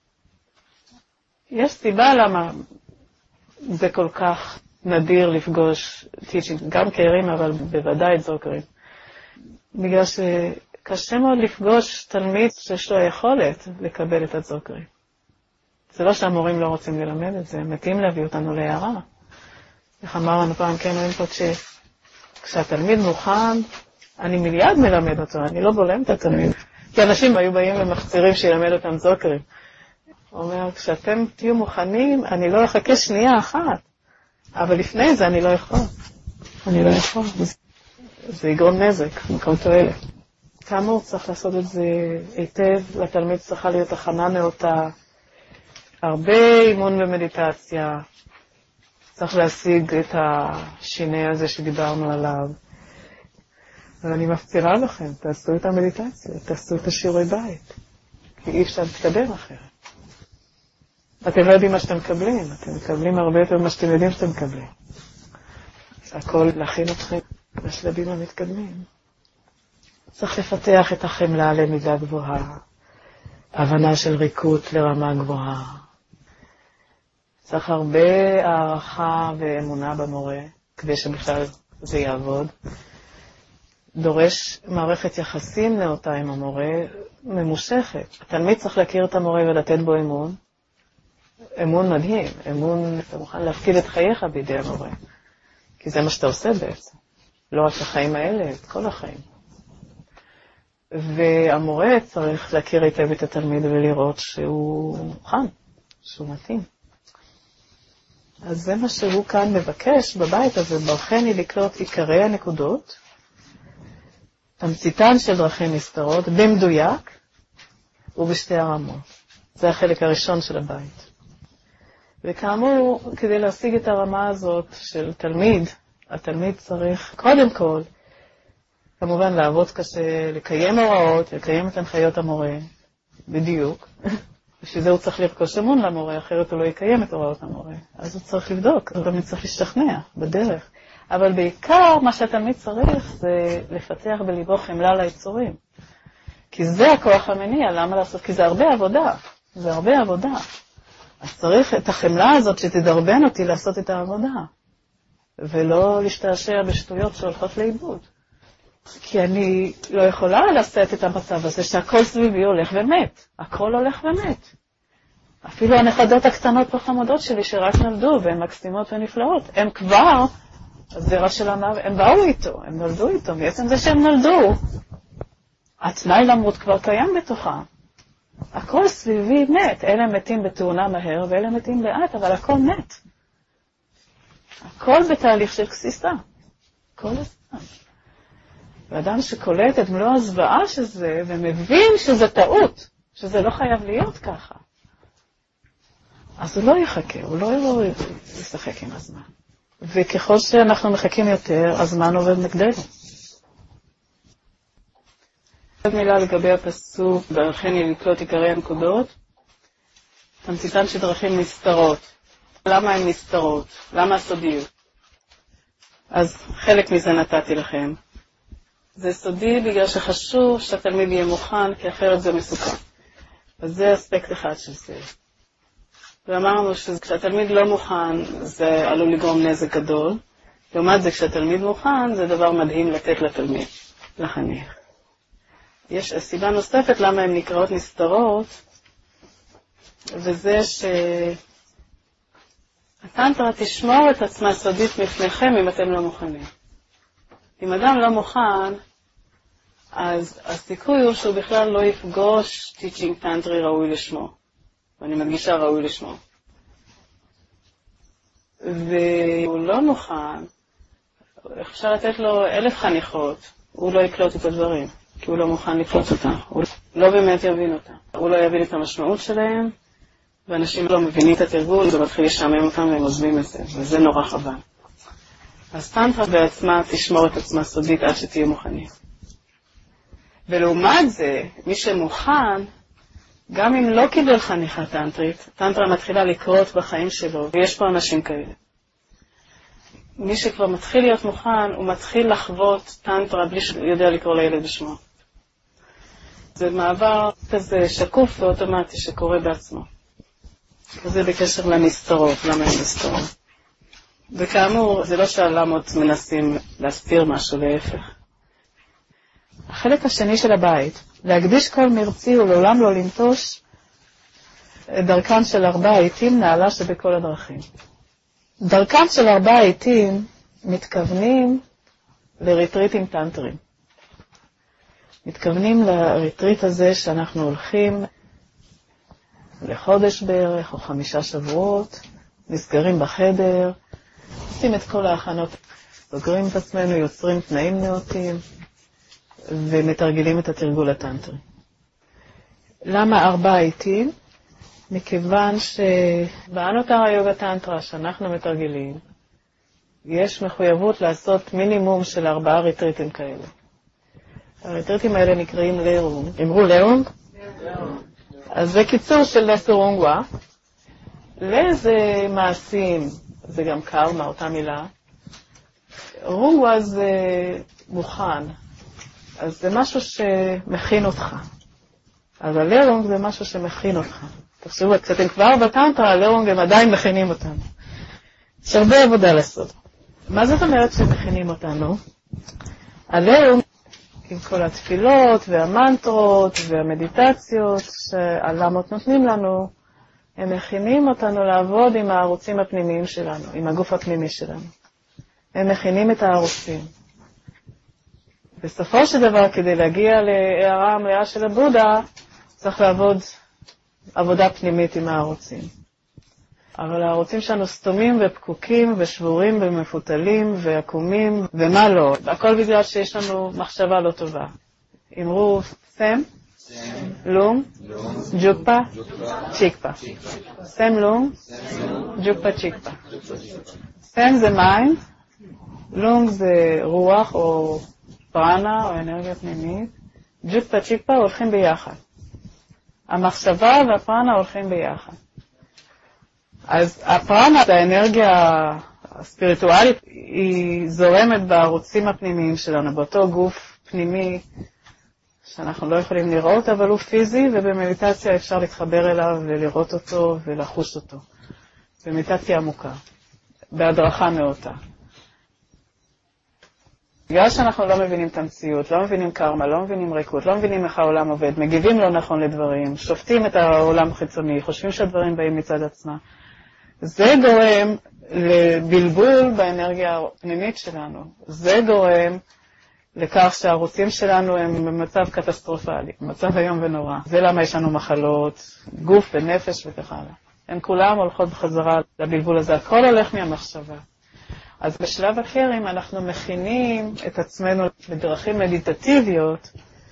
יש סיבה למה זה כל כך נדיר לפגוש טיצ'ין, גם קרים אבל בוודאי זוקרים. בגלל שקשה מאוד לפגוש תלמיד שיש לו היכולת לקבל את הזוקרים. זה לא שהמורים לא רוצים ללמד את זה, הם מתאים להביא אותנו להערה. איך אמר לנו פעם, כן, רואים פה כשהתלמיד מוכן, אני מיליארד מלמד אותו, אני לא בולם את התלמיד. כי אנשים היו באים ומחצירים שילמד אותם זוקרים. הוא אומר, כשאתם תהיו מוכנים, אני לא אחכה שנייה אחת. אבל לפני זה אני לא יכול. אני לא יכול. זה יגרום נזק, מקום תועלת. כאמור, צריך לעשות את זה היטב, לתלמיד צריכה להיות הכנה נאותה, הרבה אימון במדיטציה, צריך להשיג את השיני הזה שדיברנו עליו. אבל אני מפצירה לכם, תעשו את המדיטציה, תעשו את השיעורי בית, כי אי אפשר להתקדם אחרת. אתם לא יודעים מה שאתם מקבלים, אתם מקבלים הרבה יותר ממה שאתם יודעים שאתם מקבלים. הכל להכין אתכם לשלבים המתקדמים. צריך לפתח את החמלה למידה גבוהה, הבנה של ריקות לרמה גבוהה. צריך הרבה הערכה ואמונה במורה, כדי שבכלל זה יעבוד. דורש מערכת יחסים נאותה עם המורה ממושכת. התלמיד צריך להכיר את המורה ולתת בו אמון. אמון מדהים, אמון, אתה מוכן להפקיד את חייך בידי המורה. כי זה מה שאתה עושה בעצם. לא רק החיים האלה, את כל החיים. והמורה צריך להכיר היטב את התלמיד ולראות שהוא מוכן, שהוא מתאים. אז זה מה שהוא כאן מבקש בבית הזה, ברכני לקלוט עיקרי הנקודות, תמציתן של דרכים נסתרות, במדויק ובשתי הרמות. זה החלק הראשון של הבית. וכאמור, כדי להשיג את הרמה הזאת של תלמיד, התלמיד צריך קודם כל, כמובן לעבוד קשה, לקיים הוראות, לקיים את הנחיות המורה, בדיוק. בשביל הוא צריך לרכוש אמון למורה, אחרת הוא לא יקיים את הוראות המורה. אז הוא צריך לבדוק, הוא גם צריך להשתכנע בדרך. אבל בעיקר מה שהתלמיד צריך זה לפתח בליבו חמלה ליצורים. כי זה הכוח המניע, למה לעשות? כי זה הרבה עבודה, זה הרבה עבודה. אז צריך את החמלה הזאת שתדרבן אותי לעשות את העבודה, ולא להשתעשע בשטויות שהולכות לאיבוד. כי אני לא יכולה לשאת את המצב הזה שהכל סביבי הולך ומת. הכל הולך ומת. אפילו הנכדות הקטנות והחמודות שלי שרק נולדו, והן מקסימות ונפלאות, הן כבר, הזרע של המוות, הם באו איתו, הם נולדו איתו, בעצם זה שהם נולדו. התנאי למות כבר קיים בתוכה. הכל סביבי מת. אלה מתים בתאונה מהר, ואלה מתים לאט, אבל הכל מת. הכל בתהליך של כסיסה. כל הזמן. ואדם שקולט את מלוא הזוועה שזה, ומבין שזה טעות, שזה לא חייב להיות ככה. אז הוא לא יחכה, הוא לא ישחק עם הזמן. וככל שאנחנו מחכים יותר, הזמן עובד נגדנו. עוד מילה לגבי הפסוק, דרכני לקלוט עיקרי הנקודות. תמציתן של דרכים נסתרות. למה הן נסתרות? למה הסודיות? אז חלק מזה נתתי לכם. זה סודי בגלל שחשוב שהתלמיד יהיה מוכן, כי אחרת זה מסוכן. אז זה אספקט אחד של זה. ואמרנו שכשהתלמיד לא מוכן, זה עלול לגרום נזק גדול. לעומת זה, כשהתלמיד מוכן, זה דבר מדהים לתת לתלמיד, לחניך. יש סיבה נוספת למה הן נקראות נסתרות, וזה שהטנטרה תשמור את עצמה סודית מפניכם אם אתם לא מוכנים. אם אדם לא מוכן, אז הסיכוי הוא שהוא בכלל לא יפגוש טיצ'ינג טנטרי ראוי לשמו. ואני מדגישה ראוי לשמו. והוא לא מוכן, אפשר לתת לו אלף חניכות, הוא לא יקלוט את הדברים, כי הוא לא מוכן לקלוט אותם. הוא לא באמת יבין אותם. הוא לא יבין את המשמעות שלהם, ואנשים לא מבינים את התרגול, זה מתחיל לשעמם אותם והם עוזבים את זה, וזה נורא חבל. אז טנטרה בעצמה תשמור את עצמה סודית עד שתהיה מוכנים. ולעומת זה, מי שמוכן, גם אם לא קיבל חניכה טנטרית, טנטרה מתחילה לקרות בחיים שלו, ויש פה אנשים כאלה. מי שכבר מתחיל להיות מוכן, הוא מתחיל לחוות טנטרה בלי שהוא יודע לקרוא לילד בשמו. זה מעבר כזה שקוף ואוטומטי שקורה בעצמו. וזה בקשר לנסתרות, למה הם נסתרות. וכאמור, זה לא שהעלמות מנסים להסתיר משהו, להפך. החלק השני של הבית, להקדיש כל מרצי ולעולם לא לנטוש דרכם של ארבע עיתים נעלה שבכל הדרכים. דרכם של ארבע עיתים מתכוונים לריטריטים טנטרים. מתכוונים לריטריט הזה שאנחנו הולכים לחודש בערך או חמישה שבועות, נסגרים בחדר, עושים את כל ההכנות, סוגרים את עצמנו, יוצרים תנאים נאותים, ומתרגלים את התרגול הטנטרי. למה ארבע עיתים? מכיוון שבאנוטרה יוגה טנטרה שאנחנו מתרגלים, יש מחויבות לעשות מינימום של ארבעה ריטריטים כאלה. הריטריטים האלה נקראים לרונג. אמרו לרונג? אז זה קיצור של לסורונגווה. לאיזה מעשים, זה גם קרמה, אותה מילה. רונגווה זה מוכן. אז זה משהו שמכין אותך. אז הלרונג זה משהו שמכין אותך. תחשבו, כשאתם כבר בטנטרה, הלרונג הם עדיין מכינים אותנו. יש הרבה עבודה לעשות. מה זאת אומרת שמכינים אותנו? הלרונג, עם כל התפילות והמנטרות והמדיטציות שהעלמות נותנים לנו, הם מכינים אותנו לעבוד עם הערוצים הפנימיים שלנו, עם הגוף הפנימי שלנו. הם מכינים את הערוצים. בסופו של דבר, כדי להגיע להערה המלאה של הבודה, צריך לעבוד עבודה פנימית עם הערוצים. אבל הערוצים שלנו סתומים ופקוקים ושבורים ומפותלים ועקומים ומה לא. הכל בגלל שיש לנו מחשבה לא טובה. אמרו סם, לונג, ג'וקפה, צ'יקפה. סם לונג, ג'וקפה, צ'יקפה. סם זה מיינד, לונג זה רוח או פרנה או אנרגיה פנימית. ג'וקפה, צ'יקפה הולכים ביחד. המחשבה והפרנה הולכים ביחד. אז הפרנה, האנרגיה הספיריטואלית, היא זורמת בערוצים הפנימיים שלנו, באותו גוף פנימי שאנחנו לא יכולים לראות, אבל הוא פיזי, ובמדיטציה אפשר להתחבר אליו ולראות אותו ולחוש אותו. במדיטציה עמוקה, בהדרכה נאותה. בגלל שאנחנו לא מבינים את המציאות, לא מבינים קרמה, לא מבינים ריקות, לא מבינים איך העולם עובד, מגיבים לא נכון לדברים, שופטים את העולם החיצוני, חושבים שהדברים באים מצד עצמה. זה גורם לבלבול באנרגיה הפנימית שלנו. זה גורם לכך שהערוצים שלנו הם במצב קטסטרופלי, במצב היום ונורא. זה למה יש לנו מחלות, גוף ונפש וכך הלאה. הן כולם הולכות בחזרה לבלבול הזה. הכל הולך מהמחשבה. אז בשלב הקרים אנחנו מכינים את עצמנו בדרכים מדיטטיביות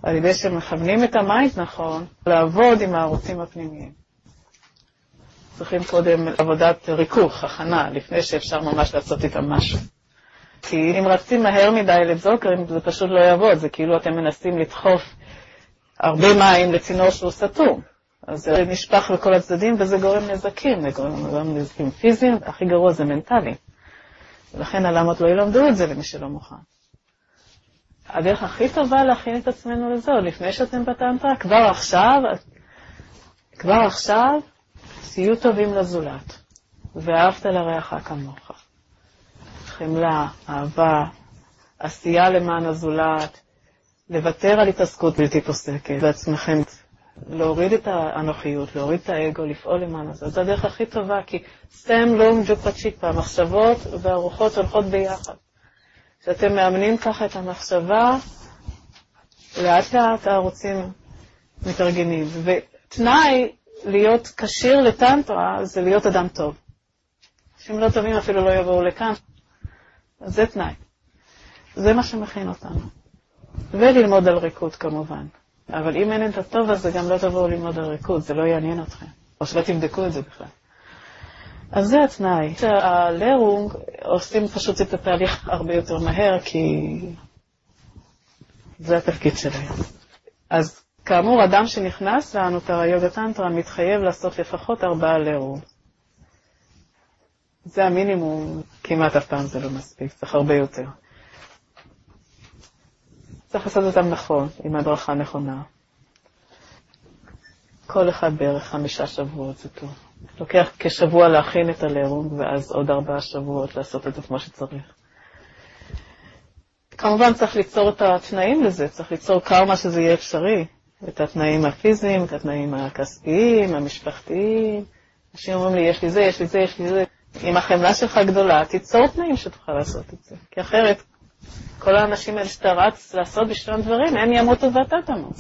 על ידי שמכוונים את המיינד נכון, לעבוד עם הערוצים הפנימיים. צריכים קודם עבודת ריכוך, הכנה, לפני שאפשר ממש לעשות איתם משהו. כי אם רצים מהר מדי לזוקרים, זה פשוט לא יעבוד, זה כאילו אתם מנסים לדחוף הרבה מים לצינור שהוא סתום. אז זה נשפך לכל הצדדים וזה גורם נזקים, זה גורם, גורם נזקים פיזיים, הכי גרוע זה מנטלי. ולכן הלמות לא ילמדו את זה למי שלא מוכן. הדרך הכי טובה להכין את עצמנו לזה, לפני שאתם בטנטרה, כבר עכשיו, כבר עכשיו, תהיו טובים לזולת, ואהבת לרעך כמוך. חמלה, אהבה, עשייה למען הזולת, לוותר על התעסקות בלתי פוסקת בעצמכם, להוריד את האנוכיות, להוריד את האגו, לפעול למען הזולת. זו הדרך הכי טובה, כי סם לום ג'ופצ'יפה, המחשבות והרוחות הולכות ביחד. כשאתם מאמנים ככה את המחשבה, לאט לאט הערוצים מתארגנים. ותנאי להיות קשיר לטנטרה זה להיות אדם טוב. אנשים לא טובים אפילו לא יבואו לכאן. אז זה תנאי. זה מה שמכין אותנו. וללמוד על ריקוד כמובן. אבל אם אין את הטוב הזה, גם לא תבואו ללמוד על ריקוד, זה לא יעניין אתכם. או שלא תבדקו את זה בכלל. אז זה התנאי. הלרונג עושים פשוט את התהליך הרבה יותר מהר, כי זה התפקיד שלהם. אז כאמור, אדם שנכנס לאנוטרה יוגה טנטרה מתחייב לעשות לפחות ארבעה לרונג. זה המינימום, כמעט אף פעם זה לא מספיק, צריך הרבה יותר. צריך לעשות אותם נכון, עם הדרכה נכונה. כל אחד בערך חמישה שבועות זה טוב. לוקח כשבוע להכין את הלרונג, ואז עוד ארבעה שבועות לעשות את זה כמו שצריך. כמובן צריך ליצור את התנאים לזה, צריך ליצור כמה שזה יהיה אפשרי. את התנאים הפיזיים, את התנאים הכספיים, המשפחתיים. אנשים אומרים לי, יש לי זה, יש לי זה, יש לי זה. אם החמלה שלך גדולה, תיצור תנאים שתוכל לעשות את זה. כי אחרת, כל האנשים האלה שאתה רץ לעשות בשביל דברים, הם ימותו ואתה תמות.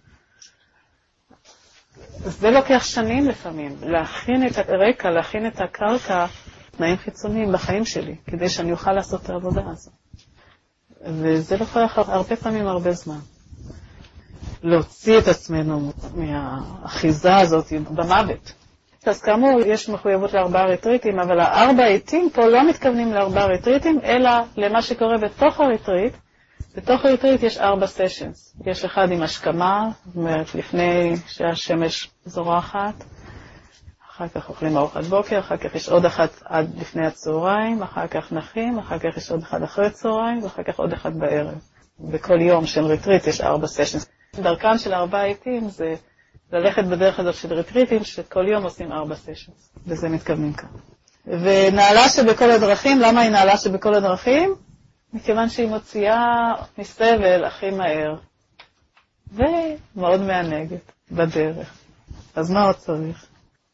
זה לוקח שנים לפעמים, להכין את הרקע, להכין את הקרקע, תנאים חיצוניים בחיים שלי, כדי שאני אוכל לעשות את העבודה הזו. וזה לוקח הרבה פעמים הרבה זמן. להוציא את עצמנו מהאחיזה הזאת במוות. אז כאמור, יש מחויבות לארבעה רטריטים, אבל הארבע עיתים פה לא מתכוונים לארבעה רטריטים, אלא למה שקורה בתוך הריטריט. בתוך הריטריט יש ארבע סשנס. יש אחד עם השכמה, זאת אומרת, לפני שהשמש זורחת, אחר כך אוכלים ארוחת בוקר, אחר כך יש עוד אחת עד לפני הצהריים, אחר כך נחים, אחר כך יש עוד אחד אחרי הצהריים, ואחר כך עוד אחד בערב. בכל יום של ריטריט יש ארבע סשנס. דרכן של ארבעה עיתים זה ללכת בדרך הזאת של ריטריטים, שכל יום עושים ארבע סשנס, וזה מתכוונים כאן. ונעלה שבכל הדרכים, למה היא נעלה שבכל הדרכים? מכיוון שהיא מוציאה מסבל הכי מהר, ומאוד מענגת בדרך. אז מה עוד צריך?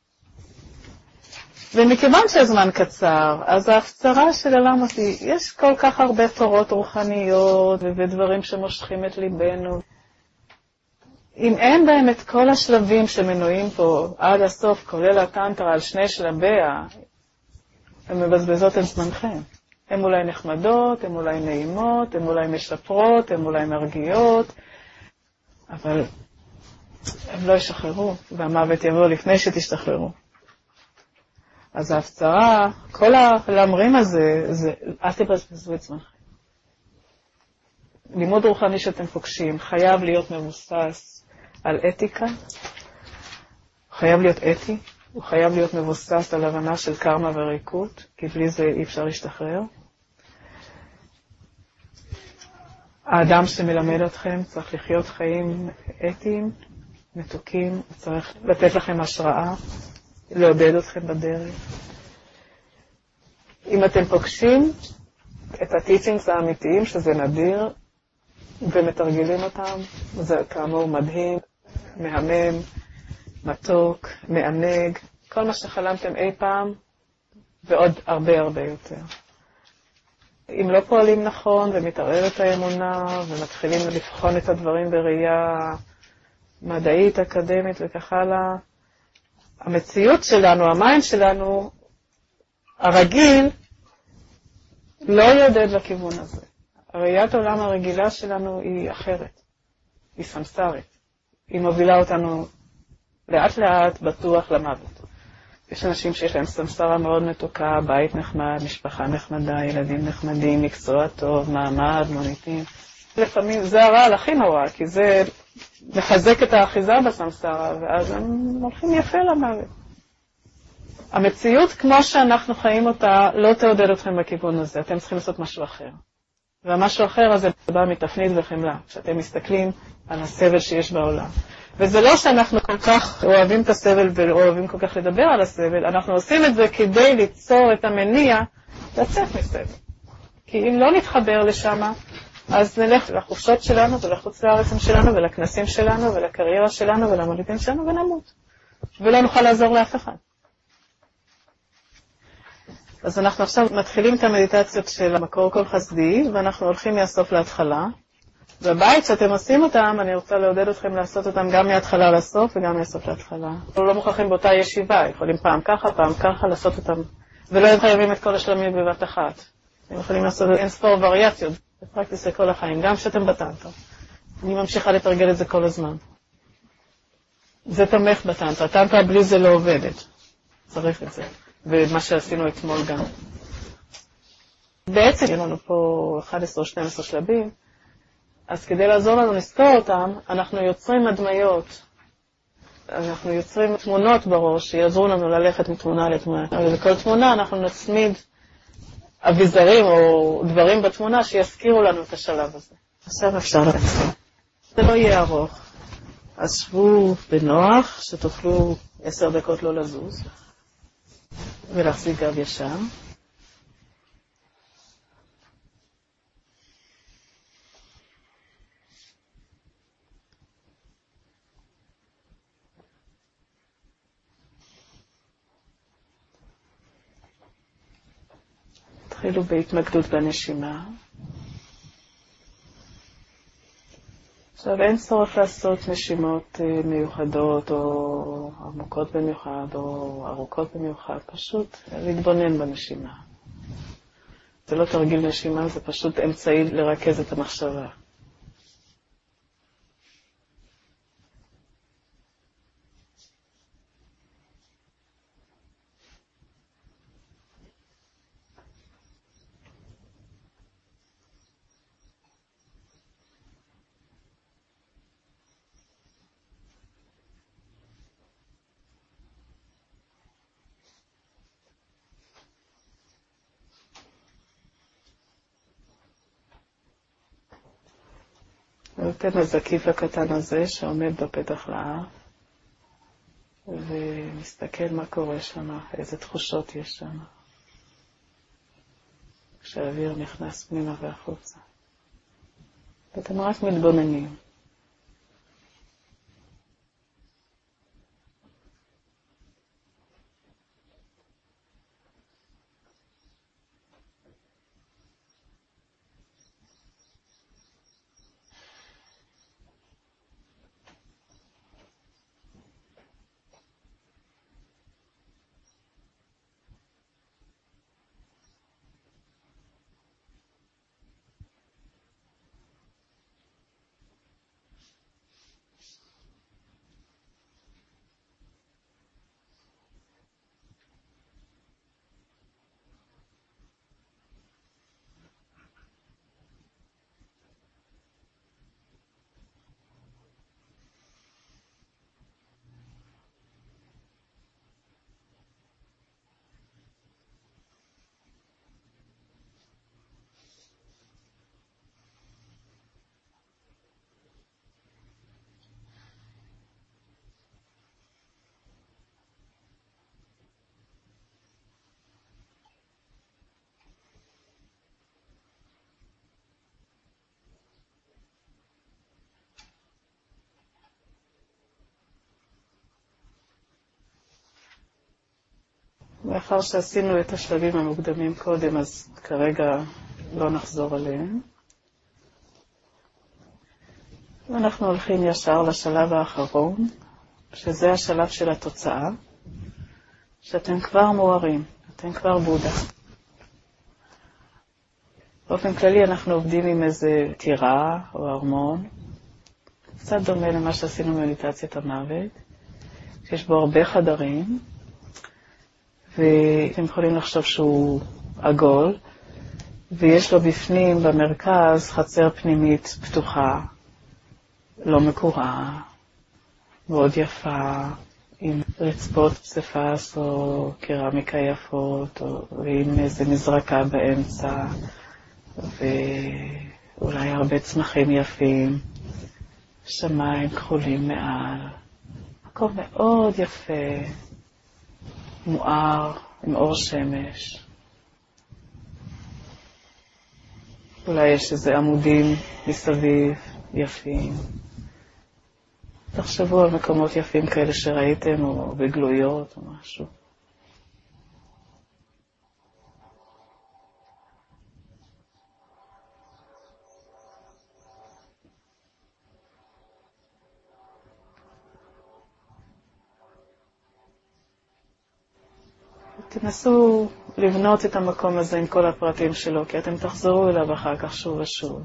ומכיוון שהזמן קצר, אז ההפצרה של הלמות היא, יש כל כך הרבה תורות רוחניות, ודברים שמושכים את ליבנו. אם אין בהם את כל השלבים שמנויים פה עד הסוף, כולל הטנטרה על שני שלביה, הן מבזבזות את זמנכם. הן אולי נחמדות, הן אולי נעימות, הן אולי משפרות, הן אולי מרגיעות, אבל הם לא ישחררו, והמוות יבוא לפני שתשתחררו. אז ההפצרה, כל הלמרים הזה, זה, אל תבזבזו את זמנכם. לימוד רוחני שאתם פוגשים חייב להיות מבוסס על אתיקה, חייב להיות אתי, הוא חייב להיות מבוסס על הבנה של קרמה וריקות, כי בלי זה אי אפשר להשתחרר. האדם שמלמד אתכם צריך לחיות חיים אתיים, מתוקים, צריך לתת לכם השראה, לעודד אתכם בדרך. אם אתם פוגשים את הטיצ'ינגס האמיתיים, שזה נדיר, ומתרגלים אותם, זה כאמור מדהים, מהמם, מתוק, מענג, כל מה שחלמתם אי פעם, ועוד הרבה הרבה יותר. אם לא פועלים נכון ומתערערת האמונה, ומתחילים לבחון את הדברים בראייה מדעית, אקדמית וכך הלאה, המציאות שלנו, המים שלנו, הרגיל, לא יעודד לכיוון הזה. הראיית העולם הרגילה שלנו היא אחרת. היא סמסרית. היא מובילה אותנו לאט לאט בטוח למוות. יש אנשים שיש להם סמסרה מאוד מתוקה, בית נחמד, משפחה נחמדה, ילדים נחמדים, מקצוע טוב, מעמד, מוניטין. לפעמים זה הרעל הכי נורא, כי זה מחזק את האחיזה בסמסרה, ואז הם הולכים יפה למוות. המציאות כמו שאנחנו חיים אותה לא תעודד אתכם בכיוון הזה, אתם צריכים לעשות משהו אחר. והמשהו אחר הזה בא מתפנית וחמלה, כשאתם מסתכלים על הסבל שיש בעולם. וזה לא שאנחנו כל כך אוהבים את הסבל ואוהבים כל כך לדבר על הסבל, אנחנו עושים את זה כדי ליצור את המניע לצאת מסבל. כי אם לא נתחבר לשם, אז נלך לחופשות שלנו ולחוץ לארצים שלנו ולכנסים שלנו ולקריירה שלנו ולמוליטים שלנו ונמות. ולא נוכל לעזור לאף אחד. אז אנחנו עכשיו מתחילים את המדיטציות של המקור כל חסדי, ואנחנו הולכים מהסוף להתחלה. בבית שאתם עושים אותם, אני רוצה לעודד אתכם לעשות אותם גם מההתחלה לסוף וגם מהסוף להתחלה. אנחנו לא מוכרחים באותה ישיבה, יכולים פעם ככה, פעם ככה, לעשות אותם, ולא חייבים את כל השלמים בבת אחת. אתם יכולים לעשות אין ספור וריאציות, זה פרקטיס לכל החיים, גם שאתם בטנטרה. אני ממשיכה לתרגל את זה כל הזמן. זה תמך בטנטרה, הטנטרה בלי זה לא עובדת. צריך את זה. ומה שעשינו אתמול גם. בעצם יש לנו פה אחד עשר או שתים עשרה שלבים, אז כדי לעזור לנו לזכור אותם, אנחנו יוצרים הדמיות. אנחנו יוצרים תמונות בראש שיעזרו לנו ללכת מתמונה לתמונה. ולכל תמונה אנחנו נצמיד אביזרים או דברים בתמונה שיזכירו לנו את השלב הזה. עכשיו אפשר להתחיל. זה לא יהיה ארוך. אז שבו בנוח, שתוכלו עשר דקות לא לזוז. ולהחזיק גב ישר. תתחילו בהתמקדות בנשימה. עכשיו אין צורך לעשות נשימות מיוחדות או עמוקות במיוחד או ארוכות במיוחד, פשוט להתבונן בנשימה. זה לא תרגיל נשימה, זה פשוט אמצעי לרכז את המחשבה. נותן לזקיף הקטן הזה שעומד בפתח לאף, ומסתכל מה קורה שם, איזה תחושות יש שם. כשהאוויר נכנס פנימה והחוצה. ואתם רק מתבוננים. מאחר שעשינו את השלבים המוקדמים קודם, אז כרגע לא נחזור עליהם. ואנחנו הולכים ישר לשלב האחרון, שזה השלב של התוצאה, שאתם כבר מוארים, אתם כבר בודה. באופן כללי אנחנו עובדים עם איזה טירה או ארמון, קצת דומה למה שעשינו במדיטציית המוות, שיש בו הרבה חדרים, ואתם יכולים לחשוב שהוא עגול, ויש לו בפנים, במרכז, חצר פנימית פתוחה, לא מקורה, מאוד יפה, עם רצפות פסיפס או קרמיקה יפות, או, ועם איזה מזרקה באמצע, ואולי הרבה צמחים יפים, שמיים כחולים מעל, מקום מאוד יפה, מואר, עם אור שמש. אולי יש איזה עמודים מסביב יפים. תחשבו על מקומות יפים כאלה שראיתם, או בגלויות או משהו. תנסו לבנות את המקום הזה עם כל הפרטים שלו, כי אתם תחזרו אליו אחר כך שוב ושוב.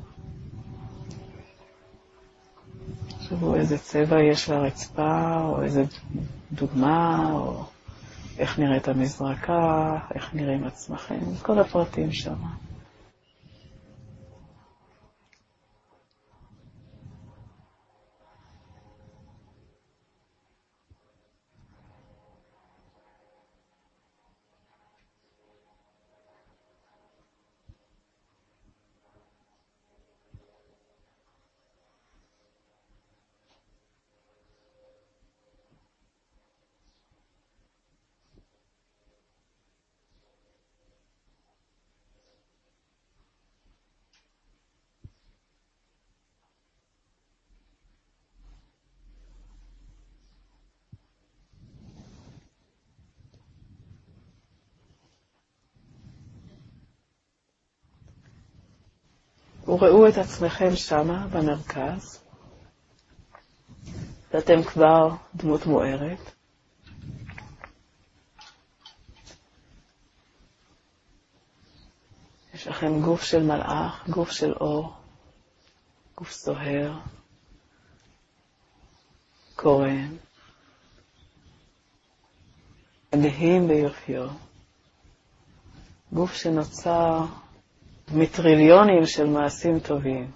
תחשבו איזה צבע יש לרצפה, או איזה דוגמה, או איך נראית המזרקה, איך נראים הצמחים, כל הפרטים שם. וראו את עצמכם שמה במרכז, ואתם כבר דמות מוארת. יש לכם גוף של מלאך, גוף של אור, גוף סוהר, קורן, מדהים ביופיו, גוף שנוצר מטריליונים של מעשים טובים,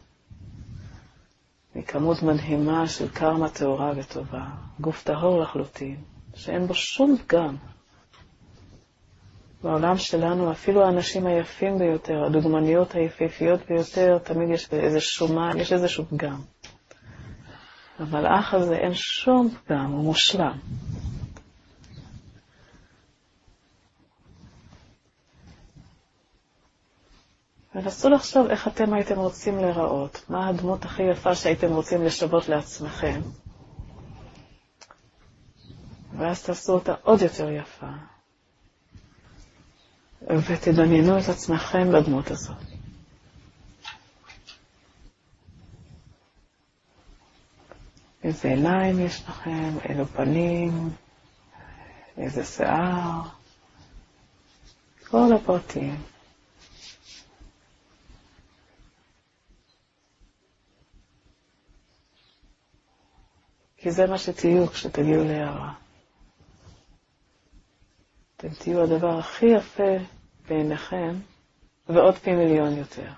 מכמות מדהימה של קרמה טהורה וטובה, גוף טהור לחלוטין, שאין בו שום פגם. בעולם שלנו אפילו האנשים היפים ביותר, הדוגמניות היפהפיות ביותר, תמיד יש איזה שומן, יש איזשהו פגם. המלאך הזה אין שום פגם, הוא מושלם. ונסו לחשוב איך אתם הייתם רוצים להיראות, מה הדמות הכי יפה שהייתם רוצים לשוות לעצמכם. ואז תעשו אותה עוד יותר יפה. ותדמיינו את עצמכם בדמות הזאת. איזה עיניים יש לכם, אילו פנים, איזה שיער, כל הפרטים. כי זה מה שתהיו כשתגיעו להערה. אתם תהיו הדבר הכי יפה בעיניכם, ועוד פי מיליון יותר.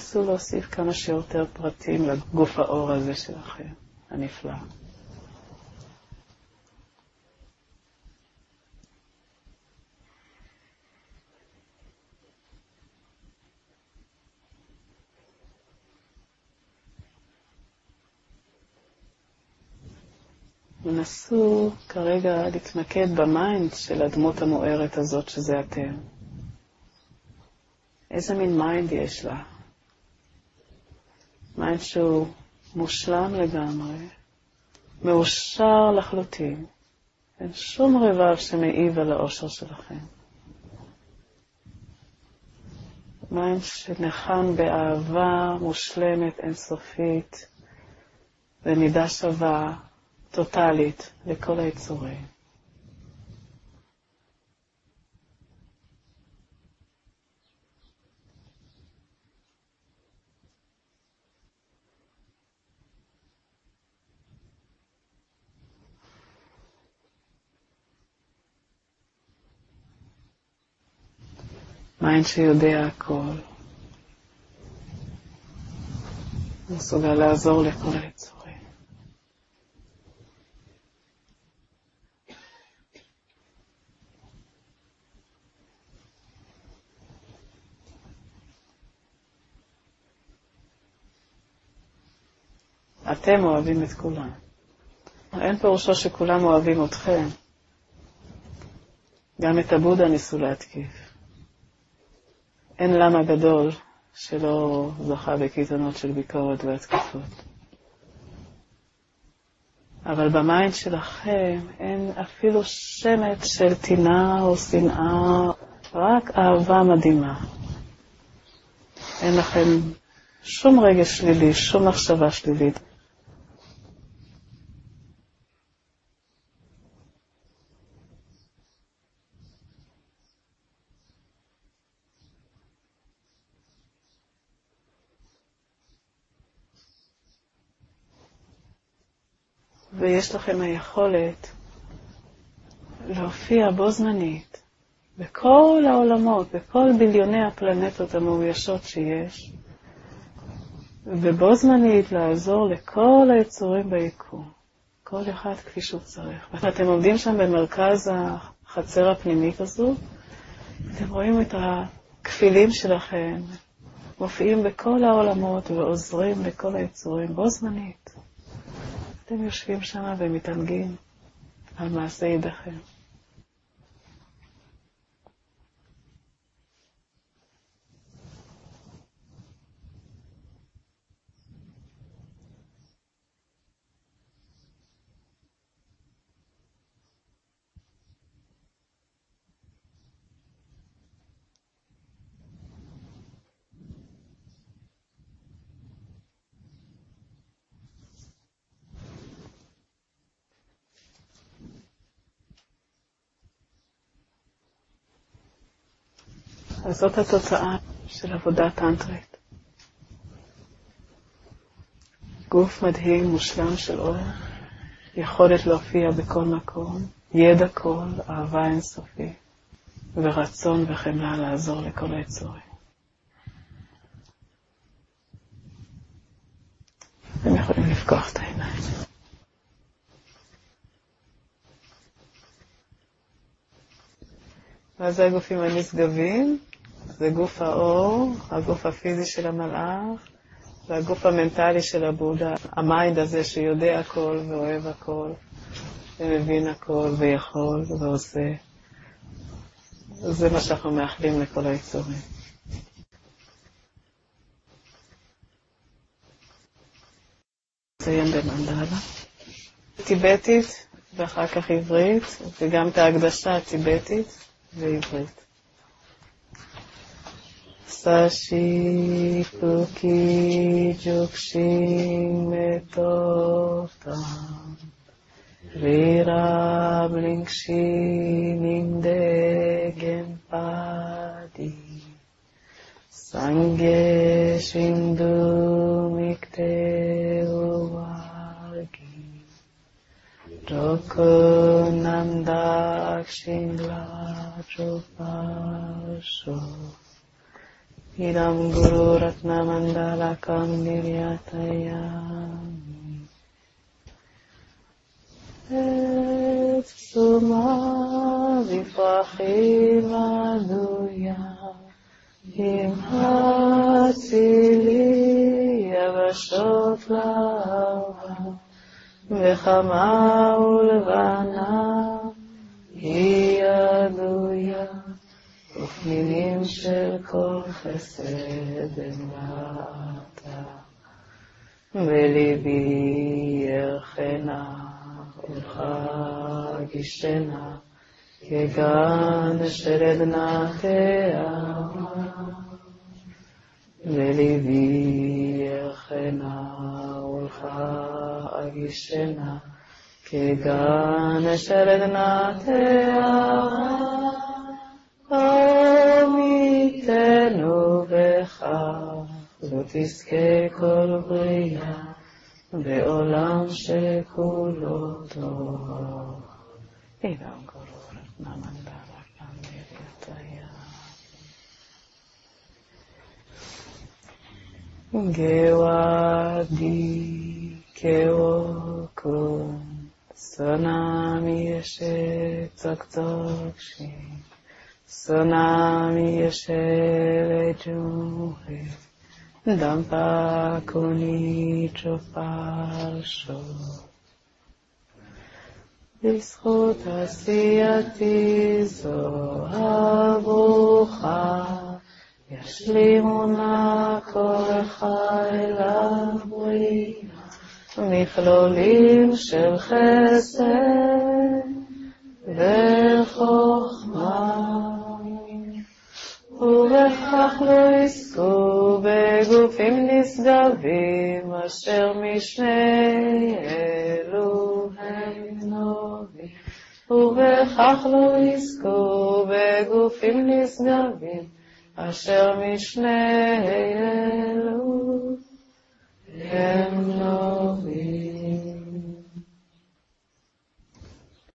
תנסו להוסיף כמה שיותר פרטים לגוף האור הזה שלכם, הנפלא. נסו כרגע להתמקד במיינד של הדמות המוארת הזאת שזה אתם. איזה מין מיינד יש לה? מיינד שהוא מושלם לגמרי, מאושר לחלוטין. אין שום רבב שמעיב על האושר שלכם. מיינד שנחם באהבה מושלמת אינסופית ומידה שווה טוטלית לכל היצורים. מיינד שיודע הכל. מסוגל לעזור לכל היצורים. אתם אוהבים את כולם. אין פירושו שכולם אוהבים אתכם. גם את הבודה ניסו להתקיף. אין למה גדול שלא זכה בקיתונות של ביקורת והתקפות. אבל במיינד שלכם אין אפילו שמץ של טינה או שנאה, רק אהבה מדהימה. אין לכם שום רגש שלילי, שום מחשבה שלילית. ויש לכם היכולת להופיע בו זמנית בכל העולמות, בכל ביליוני הפלנטות המאוישות שיש, ובו זמנית לעזור לכל היצורים ביקום, כל אחד כפי שהוא צריך. ואתם עומדים שם במרכז החצר הפנימית הזו, אתם רואים את הכפילים שלכם, מופיעים בכל העולמות ועוזרים לכל היצורים בו זמנית. אתם יושבים שם ומתענגים על מעשה ידיכם. אז זאת התוצאה של עבודה טנטרית. גוף מדהים, מושלם של אור, יכולת להופיע בכל מקום, ידע כל, אהבה אינסופית, ורצון וחמלה לעזור לכל היצורים. אתם יכולים לפקוח את העיניים. ואז זה הגופים הנשגבים, זה גוף האור, הגוף הפיזי של המלאך, והגוף המנטלי של הבודה, המיינד הזה שיודע הכל ואוהב הכל, ומבין הכל ויכול ועושה. זה מה שאנחנו מאחלים לכל היצורים. נסיים במנדלה. טיבטית ואחר כך עברית, וגם את ההקדשה הטיבטית ועברית. סשי פוקי ג'וקשים מטופתם וירב לינקשי נינדגן פדי סנגה שינדו מקטרו ורגי דוקו נמדק שינגלה צ'ופשו Idam Guru Ratna Mandalakam Niryatayami. Et Suma Vifrachim Aduya Im Hatzili Yavashot Lava Vechama Ulvana Yaduya ופנינים של כל חסד למטה, בליבי ירחנה ולחגישנה, כגן של עדנה תאמה. בליבי ירחנה ולחגישנה, כגן של עדנה תאמה. עמיתנו בך, לא תזכה כל בריאה, בעולם שכולו טוב. אידם גורות נמנדלה כנראה גאוודי כאוקון, סונמי ישת צקצוקשי, Sonami yeshere juhe, dampa kuni chopasho. B'zchut asiyati zo abrucha, yashlimuna kolecha elav bria, מכלולים של חסד וחוכמה. ובכך לא יזכו בגופים נשגבים, אשר משני אלו הם נובים. ובכך לא יזכו בגופים נשגבים, אשר משני אלו